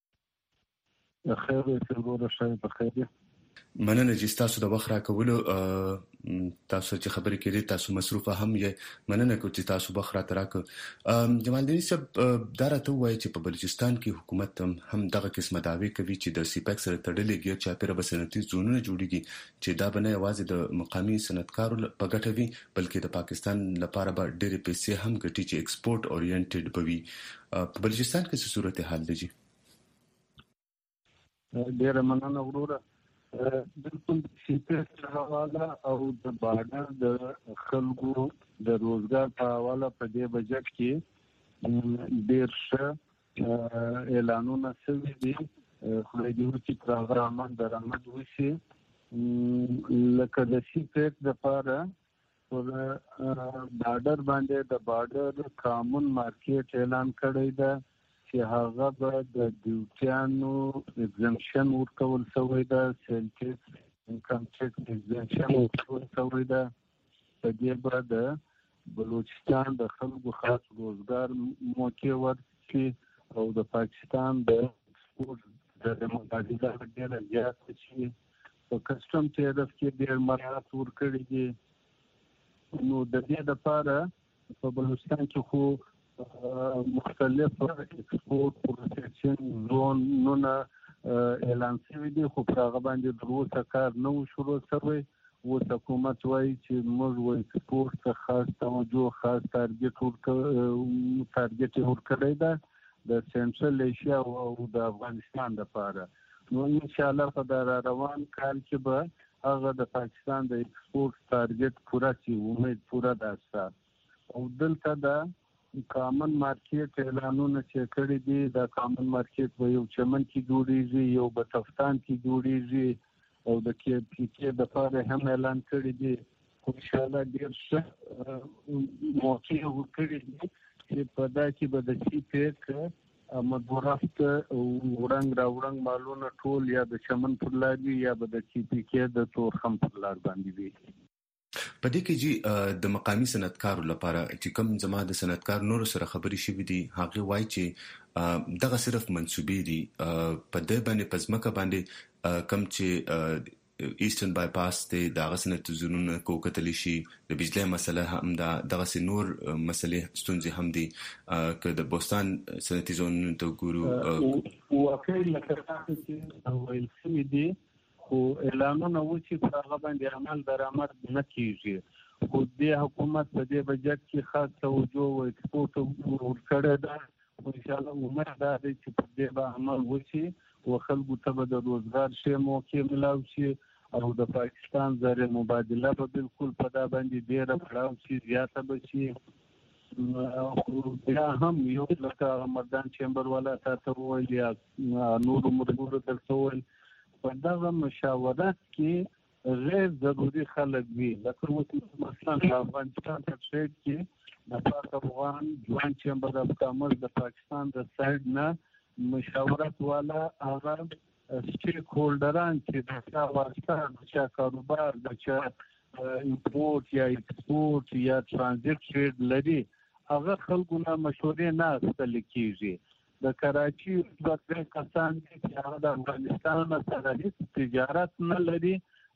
خیر څنګه شای په خیر. مننه چې تاسو د وخت راکولو، تاسو چې خبرې کړې تاسو مصروفه هم یې، مننه کوم چې تاسو وخت راکړ. جمال الدین صاحب دا راته وایي چې په بلوچستان کې حکومت هم دغه قسمه دعوی کوي چې د سیپیک سره تړلې ګیر چاپیره به صنعتي زونونه جوړیږي چې دا به نه یوازې د مقامي صنعتکارو په ګټه وي بلکې د پاکستان لپاره به ډېرې پیسې هم ګټي چې ایکسپورټ اورینټډ بوي. په بلوچستان کې څه صورتحال دی؟ ډېر مننه وروره. بالکل سیپیک حواله او د بارډر د خلکو د روزګار په حواله په دې بجټ کې ډېر ښه اعلانونه شوي دي. خدای دې وکړي چې هغه عمل درآمد وشي. لکه د سیپیک لپاره پر بارډر باندې د بارډر کامن مارکیټ اعلان کړی دی چې هغه به د ډیوټیانو ایگزمپشن ورکول شوی ده، سیل ټیکس انکم ټیکس ایگزمپشن ورکول شوی ده. په دې به د بلوچستان د خلکو خاص روزګار موقع ورکړي او د پاکستان د ایکسپورټ د مبادله ډېره زیاته شي. په کسټم ټیرف کې ډېر مراعات ورکړي دي. نو د دې لپاره په بلوچستان کې خو مختلف ایکسپورټ پروسیسینګ زونونه اعلان شوي دي، خو په هغه باندې تر اوسه کار نه و شروع شوی. اوس حکومت وایي چې موږ ایکسپورټ ته خاص توجه، خاص ټارګټ ورکړی ده د سنټرل ایشیا او د افغانستان لپاره. نو انشاءالله په روان کال کې به هغه د پاکستان د ایکسپورټ ټارګټ پوره شي، امید پوره ده. او دلته د کامن مارکیټ اعلانونه چې کړي دي، دا کامن مارکیټ به یو چمن کې جوړیږي، یو به تفتان کې جوړیږي او د کې د لپاره هم اعلان کړي دي. ان شاء الله ډیر ښه موقع ورکړي دي چې په دا کې به د سیپیک مدورافت وړنګ راوړنګ مالونه ټول یا د چمن پر لار وي یا به د سیپیک د تورخم پر لار باندې وي. په دې کې چې د مقامی صنعتکارو لپاره چې کوم زما د صنعتکار نور سره خبرې شوې دي، هغه وایي چې دغه صرف منسوبې دي په دې باندې پزماکه باندې کم چې ایسټرن بایپاس ته دغه صنعتي زونونه کوکتلی شي، د بجلی مسله هم دغه نور مسلې ستونزې هم دي. که د بوستان صنعتي زونونه ته ګورو واقعي لکه چې ویل شوي دي خو اعلانونه وشي په هغه باندې عمل درآمد نه کیږي. خو دې حکومت په دې بجټ کې خاص توجه او ایکسپورټ ورکړی ده. ان شاء الله امید ده چې په دې به عمل وشي او خلکو ته به د روزګار شی موقع ملاو شي او د پاکستان زر مبادله به بالکل په دا باندې ډیره بړاو شي، زیاته به شي. بیا هم یو لکه مردان چیمبر والا تاسو وویل یا نور مرګور درته وویل، په دغه مشاورت کې غیر ضروري خلک وي. لکه مثلا په افغانستان ټریډ کې د پاک افغان جوان چیمبر اف کامرس د پاکستان د سایډ نه مشاورت والا هغه سټیک هولډران چې د چا واسطه د چا کاروبار د چا امپورټ یا ایکسپورټ یا ترانزیت ټریډ لري، هغه خلکو نه مشورې نه اخیستل کېږي. د کراچي دوه کسان چې هغه د افغانستان سره هیڅ تجارت نه لري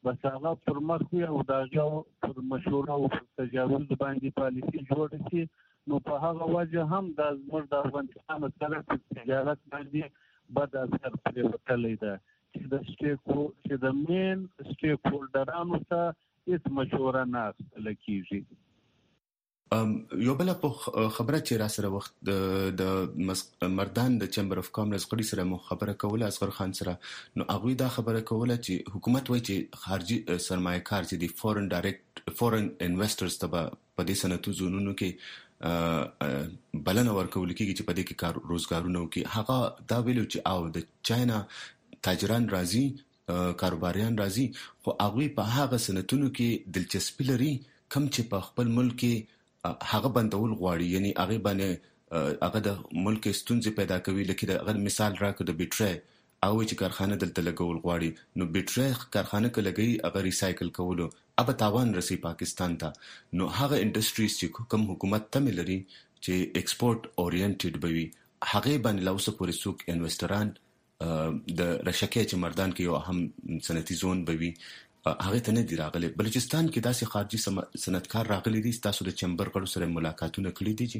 بس هغه پر مخ وي او دغه پر مشوره او تجاوز باندې پالیسي جوړ شي نو په هغه وجه هم د زموږ د افغانستان سره په تجارت باندې بد اثر پرېوتلی ده چې د مین سټیک هولډرانو سره هیڅ مشوره نه اخیستل کېږي. یو بل خبره چې را سره وخت د مردان د چمبر اف کامرس غړي سره مو خبره کوله اصغر خان سره نو هغه دا خبره کوله چې حکومت وایي چې خارجي سرمایه‌کار چې د فورن انویسټرز ته په دې صنعتي زونونو کې بلنه ورکول کېږي چې په دې کې کار روزګارونه وکړي. هغه دا ویلو چې او د چاینا تاجران راځي کاروباریان راځي خو هغه په هغه صنعتونو کې دلچسپي لري کم چې په خپل ملک کې هغه بندول غواړي یعنی هغه باندې هغه د ملک ستونزې پیدا کوي لکه د مثال راکړه د بیټری او چې کارخانه دلته لګول غواړي نو بیټری کارخانه کې لګي هغه ریسایکل کولو اب تاوان رسي پاکستان ته نو هغه انډستریز چې کوم حکومت ته لري چې ایکسپورت اورینټډ بوي هغه باندې لاوسه پورې څوک انویسټران د رشکه چې مردان کې یو اهم صنعتي زون بوي هغه ته نه دی راغلی. بلوچستان کې داسې خارجي صنعتکار راغلي دي تاسو د چمبر غړو سره ملاقاتونه کړي دي؟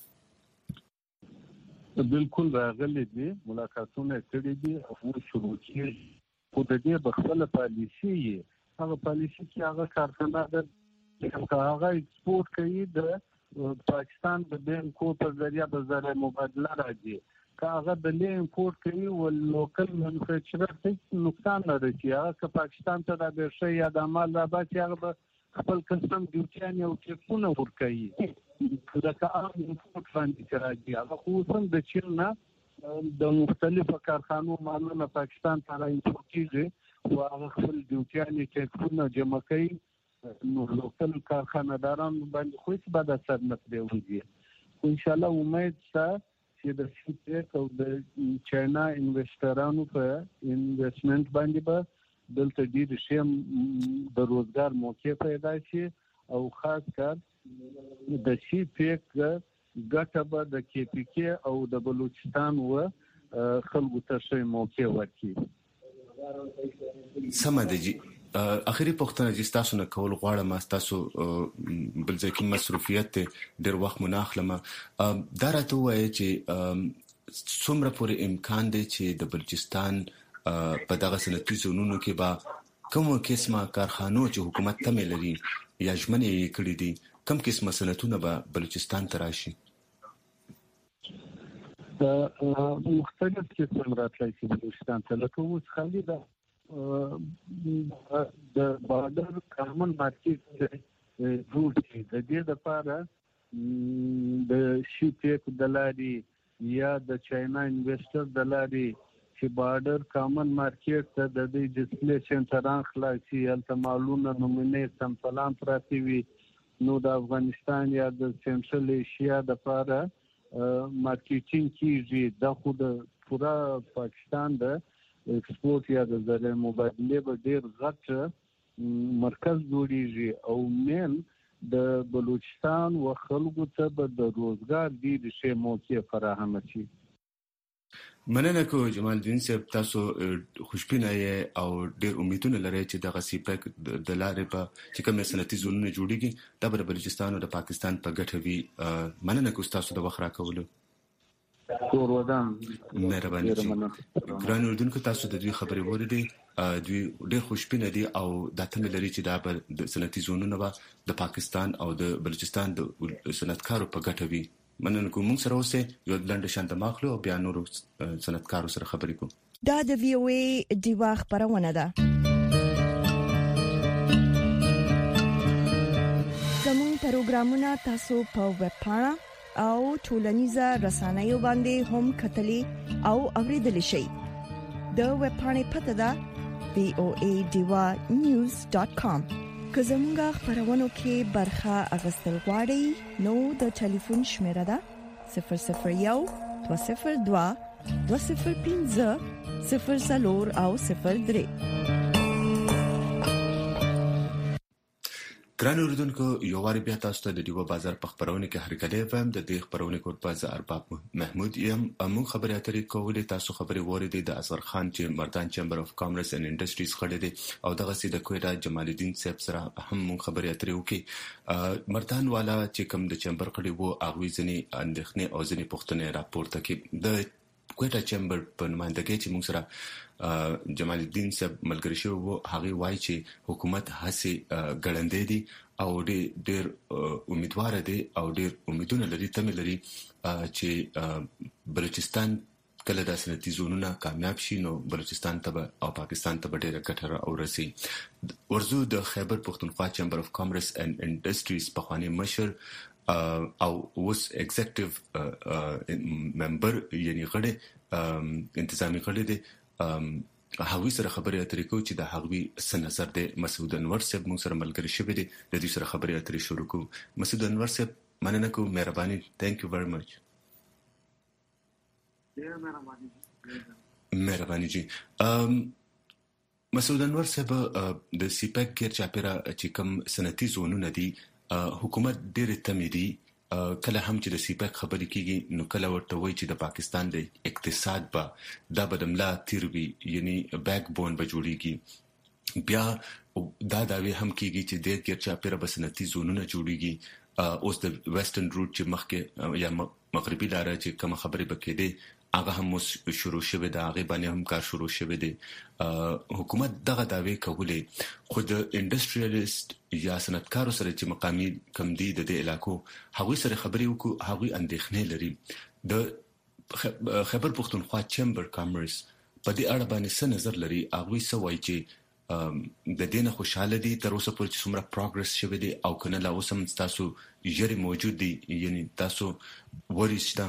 بالکل راغلي دي ملاقاتونه کړي دي او شروع کیږي خو د دې بخښله پالیسي هغه پالیسي چې هغه کارخانه د هغه ایکسپورت کوي د پاکستان د بانکو په ذریعہ د زر مبادله راځي هغه د لې امپورټ کوي او لوکل مانوفیکچرر ته نقصان نه رسي هغه پاکستان ته د برشي یا د مال را بچي هغه خپل کسټم ډیوټي او ټیکونه ورکوي لکه عام امپورټ باندې راځي هغه خو هم د چین نه د مختلفو کارخانو مالونه پاکستان ته راځي کیږي او هغه خپل ډیوټي ټیکونه جمع کوي نو لوکل کارخانه‌داران باندې خو هیڅ بد اثر نه پرېږدي. ان شاء الله امید شته چې د سیټ او د چاینا انویسټرانو په انویسټمنټ باندې به دلته ډیر شیم د روزګار موقع پیدا شي او خاص کار د سیټ ګټه به د کې پی کې او د بلوچستان و خلکو ته شي موقع ورکړي. سمه ده. اخیری پوښتنه چې تاسو نه کول غواړم تاسو بل ځکه مصروفیت ډیر وخت مناخلمه دا راته وایي چې څومره پورې امکان دی چې د بلوچستان په دغه صنعتي زونونو کې به کومه قسمه کارخانو چې حکومت ته لري یا ژمنې کړې دي کوم قسمه صنعتونه به بلوچستان ته راشي؟ مختلف قسم راتلای شي بلوچستان ته لکه اوس خالي ده د بارډر کامن مارکیټ جوړ شي د دې لپاره د شیټیک د لاري یا د چاینا انویسټر د لاري چې بارډر کامن مارکیټ ته د دې ډسپلی سنټران خلاصي هلته مالونه نمونه سمپلان پراتی وي نو د افغانستان یا د سنټرل ایشیا د لپاره مارکیټینګ کیږي د خود پورا پاکستان د ایکسپورت یا د زر مبادله به ډیر غټ مرکز جوړیږي او مین د بلوچستان و خلکو ته به د روزګار ډیر شی موقع فراهم شي. مننه کو جمال الدین صاحب تاسو خوشبینه او ډیر امیدونه لري چې دغه سیپک د لارې په چې کوم صنعتي زونونه جوړیږي د بلوچستان او د پاکستان په ګټه وي. مننه کو تاسو د وخت راکولو. مهرباني ګران اردوونکو تاسو د دوی خبرې وریدي دوی ډېر خوشبینه دي او دا تمه لري چې دا د صنعتي زونونه به د پاکستان او د بلوچستان د صنعتکارو په ګټه وي. مننه کوم سره اوسه یو بلند شانت ماخلو او بیا نور صنعتکارو سره خبرې کوم. دا د وی او ای دیوا خبرونه ده. زموږ پروګرامونه تاسو په ویب پاڼه او ټولنیزه رسنیو باندې هم کتلی او اوریدلی شئ. د ویب پاڼې پته ده voadiwa.news.com. که زموږ خبرونو کې برخه اغوستل غواړئ نو د ټلیفون شمیره ده 001 202 205 0 او 03. ګران اوریدونکو یو واری بیا تاسو ته د دیو بازار په خبرونه کې هرکلی فهم د دې خبرونه کورپاز ارباب محمود یم موږ خبرې اترې کولې تاسو خبرې وریدې د اصغر خان چې مردان چیمبر اف کامرس اینڈ انډستریز خړې دي او دغه سي د کویټا جمال الدین صاحب سره هم موږ خبرې اترې وکړي مردان والا چې کوم د چیمبر خړې وو اغوي ځنی اندېخنه او ځنی پښتنې راپورته کې د کویټا چیمبر په نمائندګۍ چې موږ سره جمال الدین صاحب ملګری شو وو هغه وایي چې حکومت هسي ګړندې دي او ډېر امیدوار دي او ډېر امیدونه لري تمه لري چې بلوچستان کله د صنعتي زونونو کامیاب شي نو بلوچستان ته او پاکستان ته ډېر ګټه اورسي ورزو د خیبر پختونخوا چیمبر اف کامرس اینڈ انډستریز په خواني مشر او اوس ایگزیکټیو ممبر یعنی غړي انتظامی غړي دي هغوی سره خبرې اترې کوو چې د هغوی څه نظر دی مسعود انور صاحب موږ سره ملګری شوی دی د دې سره خبرې اترې شروع کوو مسعود انور صاحب مننه کوم مهرباني ثانک یو very much مهرباني جی مسعود انور صاحب د سیپک کې چاپیرا چې کوم صنعتي زونونه دي حکومت ډېر تمیدي کله هم چې د سیپک خبرې کیږي نو کله ورته وایي چې د پاکستان د اقتصاد به دا بدملا تیروي یعنی بیک بون به جوړیږي بیا دا داوی هم کیږي چې د ګرچا پیره بسنتي زونونه جوړیږي اوس د ویسټرن روټ چې مخکې یا مغربي لار چې کوم خبرې بکې دي هغه هم شروع شوه دا هغه باندې هم کار شروع شوه دي حکومت دغه داوی کولې خو د انډستریالیست یا صنعتکارو سره چې مقامي کم دي د دې علاقو هغوی سره خبرې وکړو هغوی اندېښنې لري د خیبر پختونخوا چیمبر کامرس په دې اړه باندې څه نظر لري هغوی څه وایي چې د دې نه خوشاله دي تر اوسه پورې چې څومره پروګرس شوی دی او کنه لا اوس هم تاسو یې موجود دي یعنی تاسو ورشته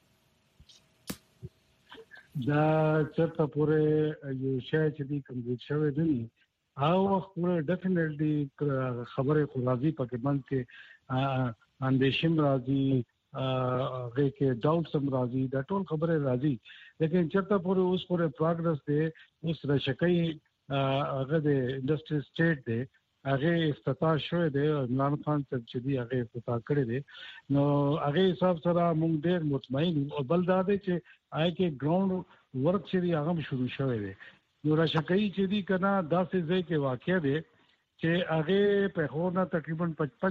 دا چرته پورې یو شی چې دی کمپلیټ شوی دی او پورې ډیفینیټلی خبره خو راځي پکې من کې اندیشم راځي هغه کې ډاوټس هم راځي دا ټول خبره راځي لیکن چرته پورې اوس پورې پروګرس دی اوس رشکای هغه د انډستری سټیټ دی هغه افتتاح شوی دی عمران خان صاحب چې دی هغه افتتاح کړی دی نو هغه حساب سره موږ ډېر مطمئن او بل دا دی چې آی کې ګراوند ورک چې دی هغه شروع شوی دی نو راشکای چې دی کنه 10 ځای کې واقع دی چې هغه په خورنا تقریبا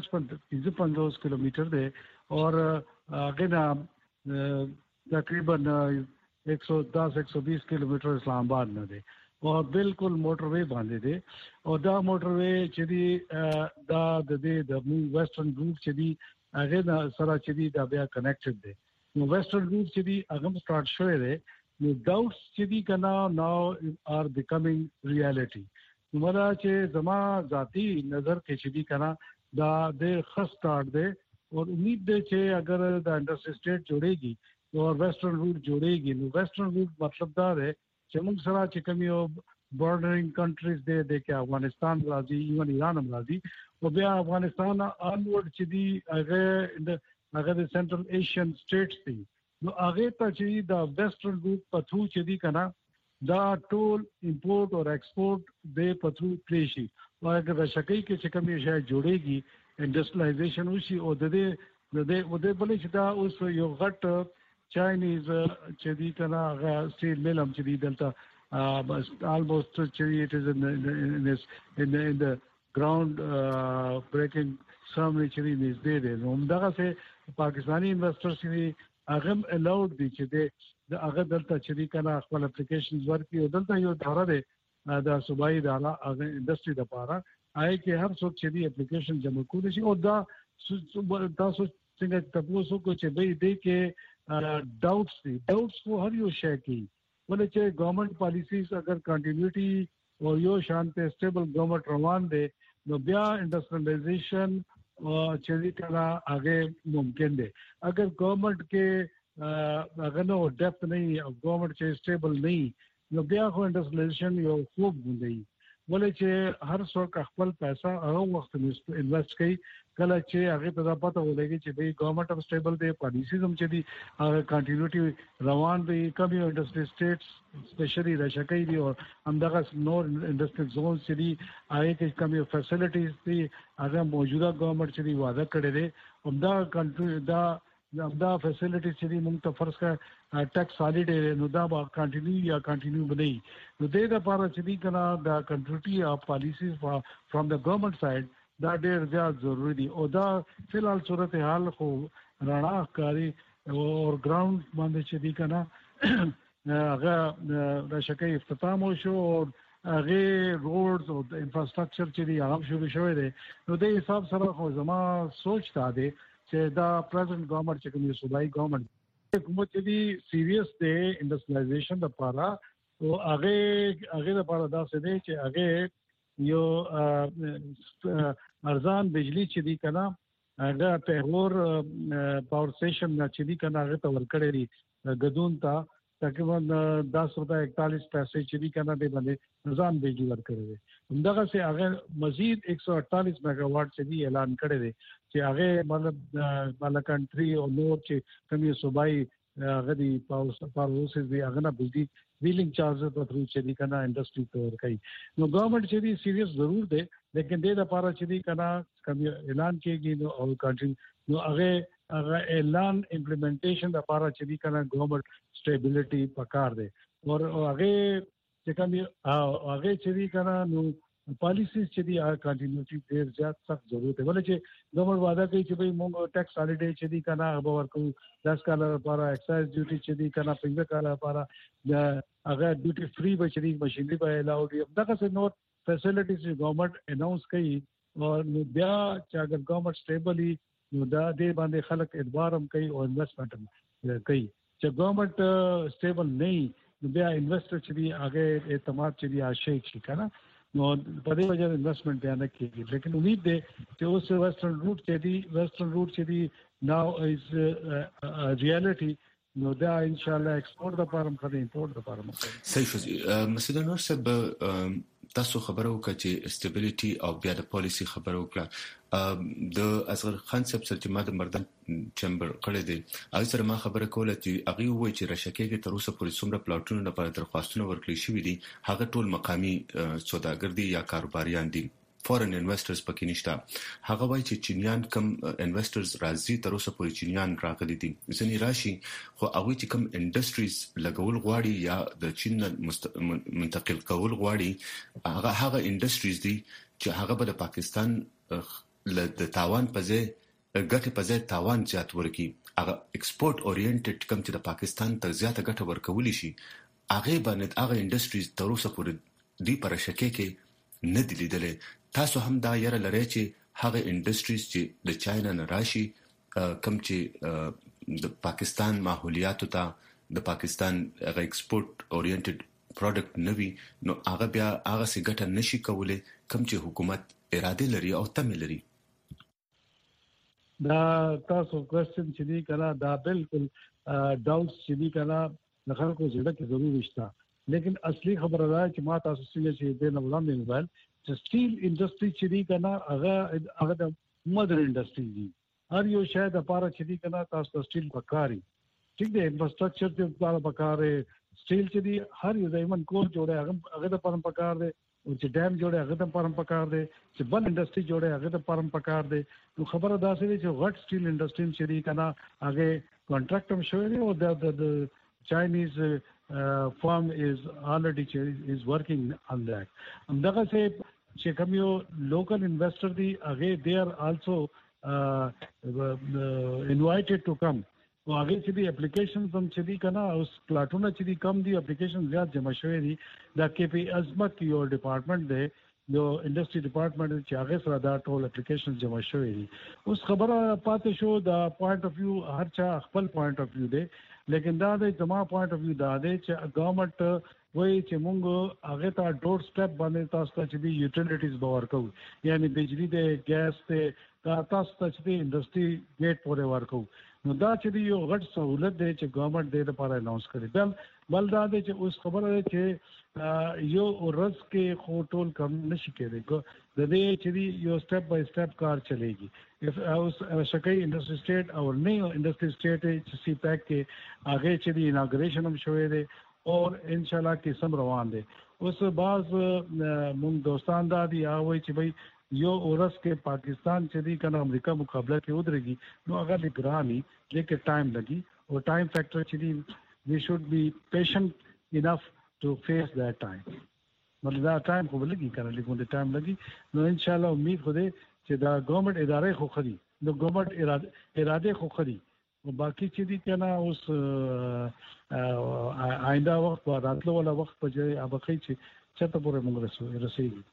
55 کیلومتر دی او هغه نه تقریبا 110-120 کیلومتر اسلام آباد نه دی او بالکل موټر وے باندې دی او دا موټر وے چې دی دا د ویسټرن روټ چې دی هغه سره چې دی دا بیا کنیکټډ دی نو ویسټرن روټ چې دی هغه سٹارټ شوی دی نو ډاوټس چې دی کنه ناو آر بیکمینګ ریالټي نو دا چې زما ذاتی نظر کې چې دی کنه دا د خاص سٹارټ دی او امید ده چې اگر دا انډستری سټیټ جوړیږي او ویسټرن روټ جوړیږي نو ویسټرن روټ مطلب دا دی چې موږ سره چې کوم یو بورډرینګ کنټریز دی د افغانستان راځي ایون ایران هم راځي او بیا افغانستان انورډ چې دی هغه د سنټرل ایشین سټیټس دي نو هغه ته چې دا ویسټرن روټ په ثرو چې دی کنه دا ټول امپورټ او ایکسپورټ د په ثرو پلیشي او اگر شکای کې چې کوم شی جوړیږي انډستریالایزیشن وشي او د دې بلې چې دا اوس یو غټ چاینیز چې دی کنه هغه سټیل میل هم چې دی دلته بس almost چې it is in the ground breaking ceremony چې دی نږدې دی نو همدغه سه پاکستانی انویسټرز چې هغه الاود دي چې د هغه دلته چې دی کنه خپل اپلیکیشنز ورکړي او دلته یو اداره ده د صوبایي اداره هغه انډستری لپاره آی کې هر څوک چې دی اپلیکیشن جمع کولی شي او دا تاسو څنګه تاسو کو چې به دې کې ډاوټس خو هر یو شی کې ولې چې ګورنمنت پالیسیز اگر کنټینیوټي او یو شانته سټیبل ګورنمنت روان دي نو بیا انډستریالایزیشن چې کله هغه ممکن دي اگر ګورنمنت کې هغه نو ډیپت نه او ګورنمنت چې سټیبل نه نو بیا خو انډستریالایزیشن یو خوب دی ولې چې هر څوک خپل پیسې هغه وخت انویسټ کوي کله چې هغه ته پته ولګي چې به ګورنمنت اف سټیبل دی پالیسیز هم چې دي هغه کنټینیوټي روان دي کمی انډستری سټیټس سپیشلی راشکای دي او همدغه نور انډستریل زونز چې دي هغه کې کمی فیسیلیټیز دي هغه موجوده ګورنمنت چې دی وعده کړی دی همدا کنټری دا فیسیلیټیز چې دي موږ ته فرض کا ټیکس هالیډے نو دا به کنټینیو بنئ نو د دې لپاره چې دي کنه دا کنټریټي اف پالیسیز فرام د ګورنمنت سایډ دا ډېر زیات ضروری دي او دا فلحال صورتحال خو رڼا ښکاري او ګراوند باندې چې دي کنه هغه د شکای افتتاح شو او هغه روډز او انفراستراکچر چې دی هغه شروع شوی دی نو د حساب سره خو زما سوچ تا دی چې دا پریزنټ ګورنمنت چې کومه صوبایي ګورنمنت حکومت چې دی سیریس دی انډستریالایزیشن لپاره او هغه لپاره دا څه دی چې هغه یو ارزان بجلی چې دی کنه هغه پیغور پاور سټیشن چې دی کنه هغه ته ورکړی دی غدون ته تقریبا 10 روپے 41 پیسې چې دی کنه دی باندې ارزان بجلی ورکړی دی همدغه سه هغه مزید 148 میگا واټ چې دی اعلان کړی دی چې هغه مطلب بالا کنټری او نور چې کمی صوبایي هغه دی پاور اوسز دی هغه نه بجلی ویلینګ چارجز په تھرو چې دی کنه انډستری ته ورکړي نو ګورنمنت چې دی سیریس ضرور دی لیکن د لپاره چې دی کنه کوم اعلان کېږي نو او کنټری نو هغه اعلان امپلیمنټیشن لپاره چې دی کنه ګورنمنت سټیبিলিټي پکار دی او هغه چې هغه چې دی کنه نو پالیسیز چې دی کنټینیوټي ډیر زیات سخت ضرورت دی ولې چې ګورنمنت وعده کوي چې به موږ ټیکس هالیډے چې دی کنه هغه ورکو 10 کال لپاره ایکسایز ډیوټي چې دی کنه 15 کال لپاره هغه ډیوټي فری به چې دی ماشينري به الاو دی دغه څه نور فیسیلیټیز چې ګورنمنت اناونس کوي او بیا چې اگر ګورنمنت سټیبلی نو دا دې باندې خلک اعتبار هم کوي او انویسټمنټ هم کوي چې ګورنمنت سټیبل نه بیا انویسټر چې دی هغه اعتماد چې دی آشي شي کنه نو په دې وجه انویسټمنٹ بیا نه کیږي لیکن امید ده چې اوس ویسټرن روټ چې دی ناو از ریالټي نو دا ان شاء الله ایکسپورټ د لپاره هم کوي امپورټ د لپاره هم کوي صحیح شو مسعود نور صاحب تاسو خبرو وکړه چې استابیلیټي او بیا د پالیسی خبرو وکړه د اصغر خان صاحب سره چې ما د مردان چمبر کړی دی هغه سره ما خبره کوله چې هغه وایي چې رشکهګي تر اوسه پورې څومره پلاټونو لپاره درخواستونه ورکړي شوې دي هغه ټول مقامي سوداګر دي یا کاروباریان دي فورن انویسټرز پکې نشته هغه وایي چې چینیان کم انویسټرز راځي تر اوسه پورې چینیان راغلي دي ځنې راشي خو هغه چې کم انډستریز لګول غواړي یا د چین منتقل کول غواړي هغه انډستریز دي چې هغه به د پاکستان د تاوان په ځای ګټه په ځای تاوان زیات ورکي هغه ایکسپورټ اورینټډ کم چې د پاکستان ته زیاته ګټه ورکول شي هغه باندې هغه انډستریز تر اوسه پورې دی پر شکه کې نه دی لیدلې تاسو هم دا یاره لري چې هغه انډستریز چې د چاینا نه راشي کم چې د پاکستان ماحولیاتو ته د پاکستان هغه ایکسپورټ اورینټډ پروډکټ نوي نو هغه بیا هغه څه ګټه نشي کولای کم چې حکومت اراده لري او تمه لري دا تاسو کوېسچن چې دی کنه دا بالکل ډاوټس چې دی کنه د خلکو زړه کې ضروري شته لیکن اصلي خبره ده چې ما تاسو څنګه چې د وړاندې موبایل چې سټیل انډستری چې دی کنه هغه د مدر انډستری دی هر یو شی د لپاره چې دی کنه تاسو سټیل پکاري ٹھیک دی انفراستراکچر د لپاره پکاره سټیل چې دی هر یو دایمن کور جوړه هغه د لپاره پکار دی او چې ډیم جوړه هغه د لپاره پکار دی چې بل انډستری جوړه هغه د لپاره پکار دی نو خبره دا سړي چې غټ سټیل انډستری چې دی کنه هغه کانټراکټ هم شوی دی او د Chinese firm is already is working on that. Amdaga se چې کوم یو local investor دی هغه they are also invited to come. او هغه چې دی اپلیکیشنز هم چې دی کنه اوس پلاټونه چې دی کم دی اپلیکیشن زیات جمع شوی دی دا کې پی ازمت یو ډپارټمنٹ دی یو انډستری ډپارټمنټ چې هغه سره دا ټول اپلیکیشن جمع شوی دي اوس خبره پاتې شو دا پوینټ اف ویو هر چا خپل پوینټ اف ویو دی لیکن دا د زما پوینټ اف ویو دا دی چې ګورنمنت وایي چې موږ هغه ته ډور سټپ باندې تاسو ته چې دی یوټیلیټیز باور کوو یعنی بجلی دی ګیس دی دا تاسو ته چې انډستری ګیټ پورې ورکو نو دا چې یو غټ سہولت دی چې ګورنمنت دې لپاره اناونس کړی بل دا دی چې اوس خبره ده چې یو ورځ کې خو ټول کم نشي کېدی د دې چې یو سټپ بای سټپ کار چلےږي اوس شکای انډستری سټیټ او نه انډستری سټیټ چې سی پیک کې هغه چې اناګریشن هم شوی دی او ان شاء الله کې سم روان دي اوس بعض مونږ دوستان دا دي هغه چې بھائی یو ورځ کې پاکستان چې دی کنه امریکا مقابله کې ودرېږي نو هغه لګرامي لیکن ټایم لګي او ټایم فیکٹر چې دی we should be patient enough to face that time مطلب دا ټایم خو لګي کنه لیکن ټایم لګي نو ان شاء الله امید خو دې چې دا ګورنمنت ادارې خو خدي نو ګورنمنت اراده خو خدي او باقي چې دي کنه اوس آینده وخت راتلو ولا وخت په ځای ابخې چې چته پورې موږ رسېږي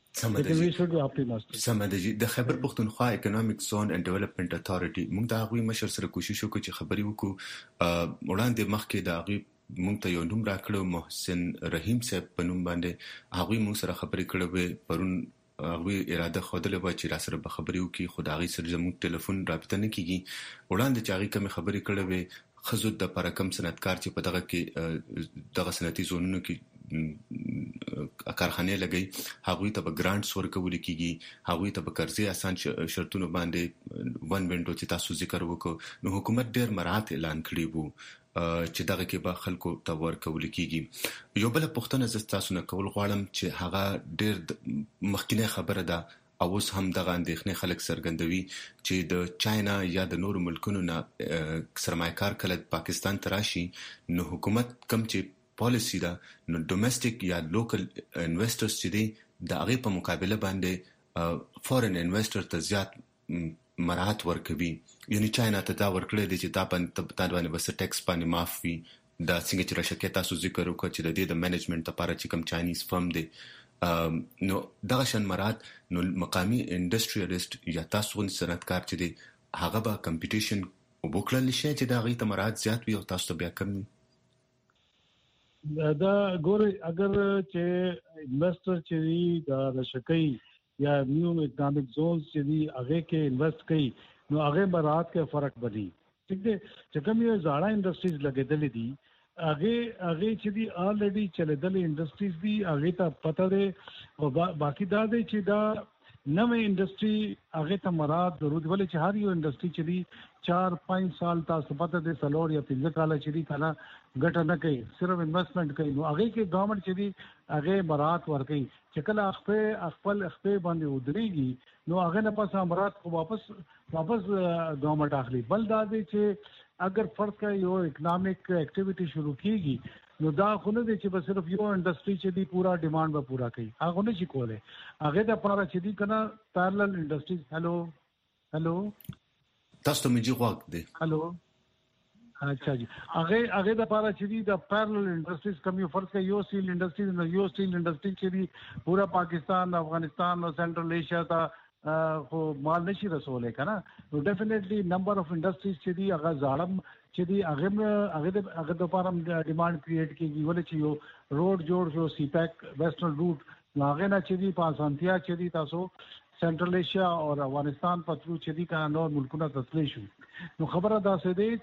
سمدجی د خیبر پختونخوا اکونومیک زون اینڈ ډیولپمنٹ اتھارټي موږ د هغوی مشر سره کوشش وکړو چې خبري وکړو وړاندې مخکې د هغوی موږ ته یو نوم راکړو محسن رحیم صاحب په نوم باندې هغوی موږ سره خبري کړو پرون هغوی اراده خوده و چې را سره به خبري وکړي خو د هغوی سره زموږ ټلیفون رابطه نه کیږي وړاندې چې هغوی کوم خبري کړو خزو د لپاره کم صنعتکار چې په دغه کې دغه صنعتي زونونو کې کارخانه لګي هغوی ته به ګرانټس ورکول کیږي هغوی ته به قرضې آسان شرطونو باندې ون وینډو چې تاسو ذکر وکړو نو حکومت ډېر مراعات اعلان کړی وو چې دغه کې به خلکو ته ورکول کیږي یو بل پښتنه ز تاسو نه کول غواړم چې هغه ډېر مخکینه خبره ده او اوس هم دغه اندېښنې خلک څرګندوي چې د چاینا یا د نورو ملکونو نه سرمایه‌کار کله پاکستان ته راشي نو حکومت کم چې پالیسی دا نو ډومېسټک یا لوکل انویسټرز چې دي د هغه په مقابله باندې فورن انویسټر ته زیات مراعات ورکوي یعنی چاینا ته دا ورکړي دي چې تا باندې بس ټیکس باندې معاف وي دا څنګه چې راشه کې تاسو ذکر وکړ چې د دې د منیجمنت لپاره چې کوم چاینیز فرم دی نو دغه شان مراد نو مقامی انډستریالیست یا تاسو ون صنعتکار چې دی هغه به کمپټیشن وبکړل شي چې دا غي تمرات زیات وي او تاسو ته بیا کم دا ګوري اگر چې انویسټر چې دا رشکای یا نیو اکونومیک زونز چې دی هغه کې انویسټ کوي نو هغه برات کې فرق بدی ٹھیک دی چې کوم یو زړه انډستریز لګیدل دي هغه چې دی الریډي چلیدل انډستریز دي هغه ته پته ده او باقی دا دی چې دا نوې انډستری هغه ته مراد ضرورت ولې چې هر یو انډستری چې دی 4-5 سال تاسو پته ده سلور یا 15 کال چې دی کنه ګټه نه کوي صرف انویسټمنٹ کوي نو هغه کې ګورنمنت چې دی هغه مراد ورکړي چې کله خپل باندې ودرېږي نو هغه نه پس امرات کو واپس ګورنمنت اخلي بل دا دی چې اگر فرض کا یو اکنامک ایکټیویټي شروع کیږي نو دا خو نه دی چې بس صرف یو انډستری چې دی پورا ډیماند به پورا کوي هغه نه شي کوله هغه د لپاره چې دی کنه پیرالل انډستریز هلو تاسو ته مې جواب دی هلو اچھا جی هغه د لپاره چې دی د پیرالل انډستریز کوم یو فرض کا یو سټیل انډستری نو یو سټیل انډستری چې دی پورا پاکستان افغانستان او سنټرل ایشیا ته خو مال نشي رسولې کنه نو ډیفینیټلی نمبر اف انډستریز چې دی هغه ظالم چې دی هغه د لپاره ډیماند کریټ کیږي ولې چې یو روډ جوړ شو سی پیک ویسټرن روټ هغه نه چې دی په اسانتیا چې دی تاسو سنټرل ایشیا او افغانستان په ترو چې دی کنه نور ملکونه تسلی شو نو خبره دا څه دی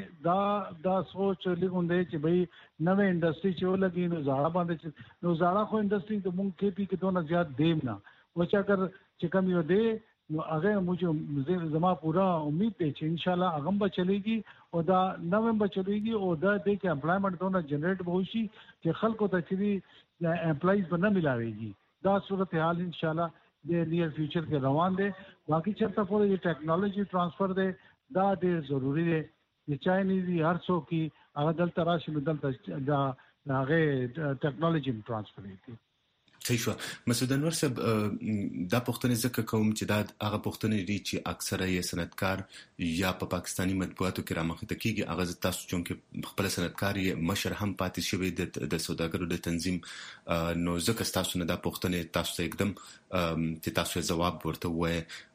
چې دا سوچ لګوندې چې بھئی نوې انډستری چې ولګي نو زړه باندې نو زړه خو انډستری د مونږ کې پی کې دونه زیات دیم نه و چې اگر چې کوم یو دی نو هغه موږ زما پورا امید ته چې ان شاء الله هغه به چلےږي او دا نومبر چلےږي او دا د کې امپلایمنت دونه جنریټ به شي چې خلکو ته چې امپلایز به نه ملاويږي دا صورتحال ان شاء الله د نیر فیوچر کې روان دي باقي چرته پورې د ټیکنالوژي ترانسفر دی دا ډېر ضروری دی چې چاینیزي هر څوک کې هغه دلته راشي دلته دا هغه ټیکنالوژي ترانسفر دی صحیح شو مسعود انور صاحب دا پښتنې ځکه کوم چې دا هغه پښتنې دي چې اکثره یې صنعتکار یا په پاکستانی مطبوعاتو کې رامخته کیږي هغه تاسو چې خپل صنعتکار یې مشر هم پاتې شوی د سوداګرو د تنظیم نو ځکه تاسو نه دا پښتنې تاسو ته एकदम چې تاسو جواب ورته وای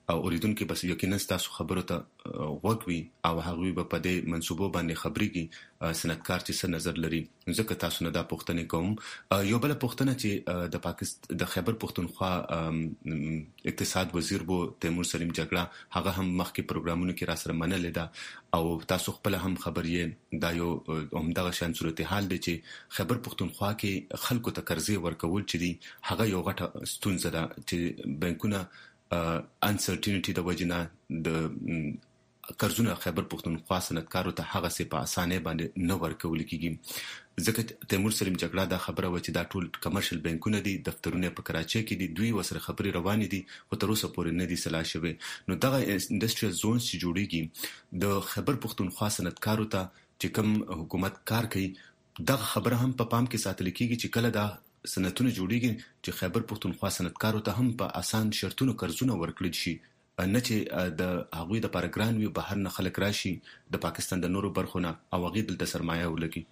او اوریدونکو بس یقینا تاسو خبرو ته وګوي او هغه به په دې منسوبو باندې خبريږي سندکار چې څه نظر لري. ځکه تاسو نه دا پوښتنه کوم. یو بل پوښتنه چې د پاکستان د خیبر پختونخوا اقتصاد وزیر بو تیمور سلیم جګړه هغه هم مخکې پروګرامونو کې را سره منل ده او تاسو خپل هم خبر یې دا یو عمده شان صورتحال دی چې خیبر پختونخوا کې خلکو ته قرضې ورکول چې دي هغه یو غټه ستونزه ده چې بانکونه انسرټینټی د وجنه د قرضونه خیبر پختونخوا صنعتکارو ته هغه سي په اسانه باندې نه ورکول کیږي. ځکه تیمور سلیم جګړه دا خبره و چې دا ټول کمرشل بانکونه دي دفترونه په کراچۍ کې دي دوی وسره خبري روانې دي خو تر اوسه پورې نه دي سلا شوی. نو دغه انډستریال زونز چې جوړیږي د خیبر پختونخوا صنعتکارو ته چې کوم حکومت کار کوي دغه خبره هم په پام کې ساتل کیږي چې کله دا صنعتونه جوړیږي چې خیبر پختونخوا صنعتکارو ته هم په اسان شرطونو قرضونه ورکړل شي نه چې د هغوی د پارګران وي بهر نه خلک راشي د پاکستان د نورو برخونه او هغه د سرمایه ولګي.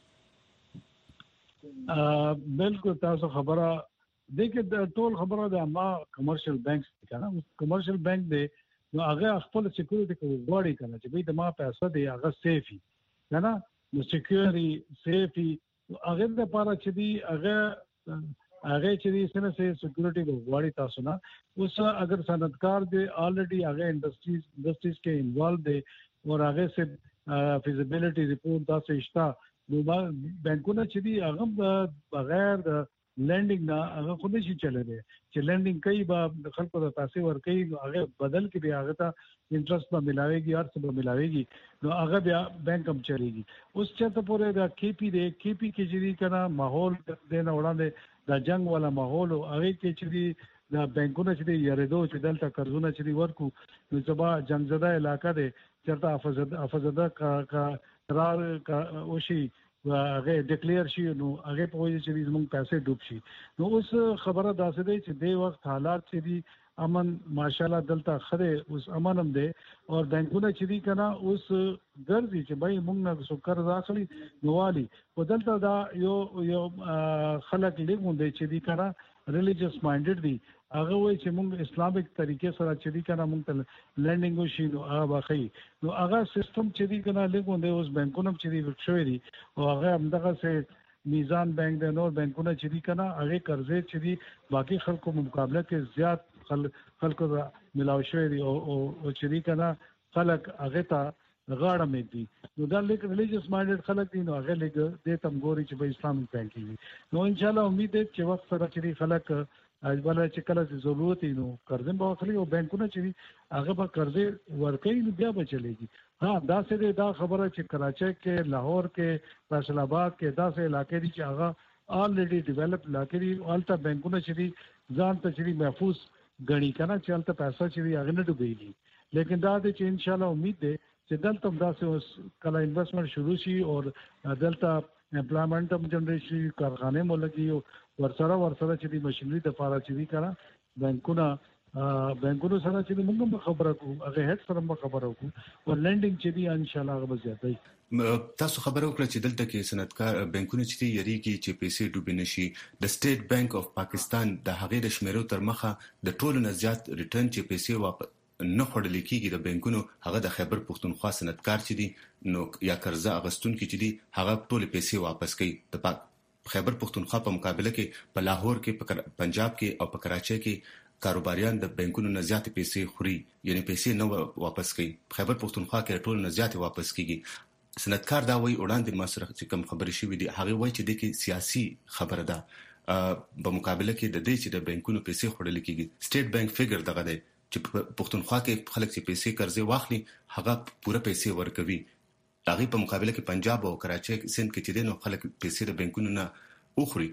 بالکل تاسو خبره دغه د ټول خبره د ما کمرشل بانکس کنه کمرشل بانک دی نو هغه خپل سکیورټي کوي غواړي کنه چې به د ما پیسې دی هغه سیفي کنه نو سکیورټي سیفي هغه د لپاره چې دی هغه چې دې سره سه سکیورټي غواړي تاسو نه اوس اگر صنعتکار دی الریډي هغه انډستریز کې انوالو دی او هغه سه فیزیبিলিټي ریپورت تاسو شتا نو بانکونه چې دي هغه بغیر د لینډینګ نه هغه خو نشي چلے چې لینډینګ کوي به خلکو ته پیسې ورکړي هغه بدل کې به هغه ته انټرست به ملاويږي هر څه به ملاويږي نو هغه بیا بانک هم چلےږي. اوس چې ته پورې دا کیپی کې چې دي کنه ماحول د نه وړاندې د جنگ والا ماحول او هغه کې چې دي د بانکونو چې دي یریدو چې دلته قرضونه چې دي ورکو نو سبا جنگ زده علاقہ ده چرته افزده قرار وشي هغه ډیکلیئر شي نو هغه په وجه چې زموږ پیسې ډوب شي. نو اوس خبره داسې دی چې د وخت حالات چې دي امن ماشاءالله دلته خره اوس امن هم دی او بانکونه چې دي کنه اوس ګرځي چې بای موږ نه څو قرض اخلي نوالي او دلته دا یو خلک لیکون دی چې دي کنه ریلیجیس مایندډ دي هغه وایي چې موږ اسلامیک طریقې سره چې دي کنه موږ ته لینډینګ وشي نو هغه واخی نو هغه سیستم چې دي کنه لیکون دی اوس بانکونه چې دي ورشوي دي او هغه همدغه سه میزان بانک د نور بانکونه چې دي کنه هغه قرضې چې دي باقي خلکو مقابله کې زیات خلکو ملاوي شوی دي او چې دي کنه خلک هغه ته غاړه مې دي نو دا لیک ریلیجیس مایندډ خلک دي نو هغه لیک د تمګوري چې په اسلامي بانکینګ نو ان شاء الله امید ده چې وخت سره چې خلک اجباله چې کله ضرورت نو قرضې به واخلي او بانکونه چې هغه به قرضې ورکړي نو بیا به چلےږي. ها دا څه دا خبره چې کراچۍ کې لاهور کې فیصل آباد کې دا څه علاقې دي چې هغه الریډي ډیولپ علاقې دي الته بانکونه چې دي ځان ته چې محفوظ غني کنه چې الته پیسې چې دي هغه نه ډوبېږي لیکن دا د چې ان شاء الله امید ده چې دلته دا څه کله انویسټمنټ شروع شي او دلته امپلایمنٹ هم جنریټ شي کارخانه مولګي ورسره چې د ماشينري د لپاره چې دي کنه بانکونو سره چې موږ خبره کوو هغه هیڅ سره خبره کوو او لینډینګ چې دي ان شاء الله هغه زیاتای. تاسو خبرو کړل چې دلته کې صنعتکار بانکونه چې یریږي چې پیسې ډوبې نشي د سټیټ بانک اف پاکستان د هغې د شمیرو تر مخه د ټولو نه زیات ریټرن چې پیسې واپس نه خړل کېږي د بانکونو هغه د خیبر پختونخوا صنعتکار چې دي نو یا قرضه اغستون کې چې دي هغه ټول پیسې واپس کوي. د خیبر پختونخوا په مقابله کې په لاهور کې په پنجاب کې او په کراچۍ کې کاروباریان د بانکونو نه زیات پیسې خوري یعنی پیسې نه واپس کوي. خیبر پختونخوا کې ټول نه زیات واپس کیږي. صنعتکار دا وایي وړاندې ما سره چې کوم خبرې شوې دي هغه وایي چې د کې سیاسي خبره ده په مقابله کې د دې چې د بانکونو پیسې خورل کیږي. سټیټ بانک فګر دغه دی چې پختونخوا کې خلک چې پیسې قرضې واخلي هغه پوره پیسې ورکوي. هغه په مقابله کې پنجاب او کراچۍ سند کې چې دینو خلک پیسې د بانکونو نه اخري.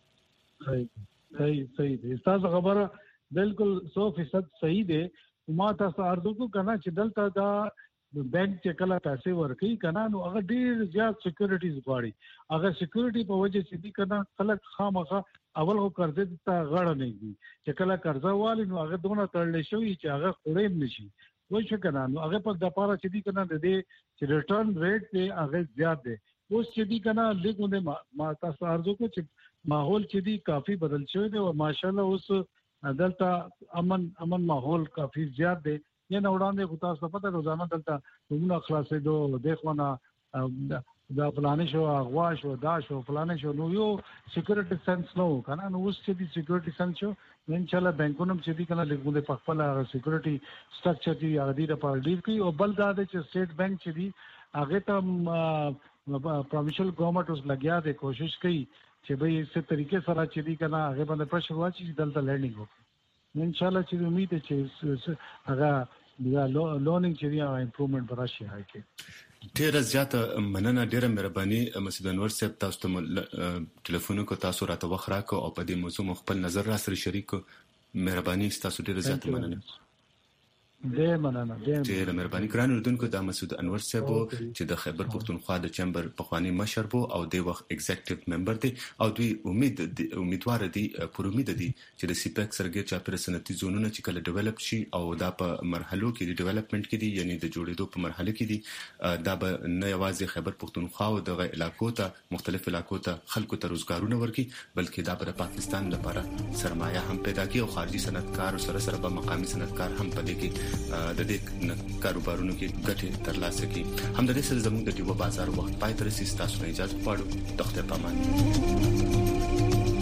صحیح دي تاسو خبره بالکل 100% صحیح دي. ما تاسو ارزو کو کنه چې دلته دا بانک چې کله پیسې ورکړي کنه نو هغه ډیر زیات سکیورټیز غواړي. هغه سکیورټي په وجه چې دي کنه خلک خامخا اول هو قرضې ته غاړه نه دي چې کله قرضه والی نو هغه دونه تړل شوی چې هغه خوریم نشي وای شو کنه نو هغه په د پاره چې دي کنه د دې چې ریټرن ریټ ته هغه زیات دی. اوس چې دي کنه لیکونه ما تاسو ارزو کو چې ماحول چې دي کافی بدل شوی دی او ماشاءالله اوس دلته امن ماحول کافی زیات دی یا نه وړاندې کو تاسو پته روزانه دلته موږ خلاصې دوه د خوانه دا پلان شو اغوا شو دا شو پلان شو نو یو سکیورټي سنس نو کنه نو اوس چې دی سکیورټي سنس شو ان شاء الله بانکونو چې دی کنه لګونه په خپل سکیورټي سټرکچر دی هغه دی په ډیر کې او بل دا چې سټیټ بانک چې دی هغه ته پروینشل ګورنمنت اوس لګیا دی کوشش کوي چې به یې طریقې سره چې دی کنه هغه باندې پرشر واچي دلته لرنینګ وکړي ان شاء الله چې امید ده چې هغه دا لرنینګ چې دی امپروومنت براشي هاي کې ډیره زیاته مننه ډیره مهرباني مسعود انور صاحب تاسو ته ټلیفون کو تاسو راته وخت راکو او په دې موضوع خپل نظر را سره شریک مهرباني تاسو ډیره زیاته مننه ډیره مهرباني ګران اردوونکو دا مسعود انور صاحب چې د خیبر پختونخوا د چمبر پخوانی مشر بو او د وخت ایگزیکټیو ممبر دی او دوی امیدوار دي پر امید دي چې د سیپیک سرګي چاپیره صنعتي زونونه چې کله ډیولپ شي او دا په مرحلو کې د ډیولپمنٹ کې دي یعنی د جوړېدو په مرحله کې دي دا به نه یوازې خیبر پختونخوا او د علاقو ته مختلف علاقو ته خلکو ته روزګارونه ورکړي بلکې دا به پاکستان لپاره سرمایه هم پیدا کړي او خارجي صنعتکار سره به مقامي صنعتکار هم پدې کې د دې کاروبارونو کې ګټه ترلاسه کړي هم د دې سره زموږ د ډیوه بازار وخت پای تر سیستاسو نه اجازه پاړو دغه په امان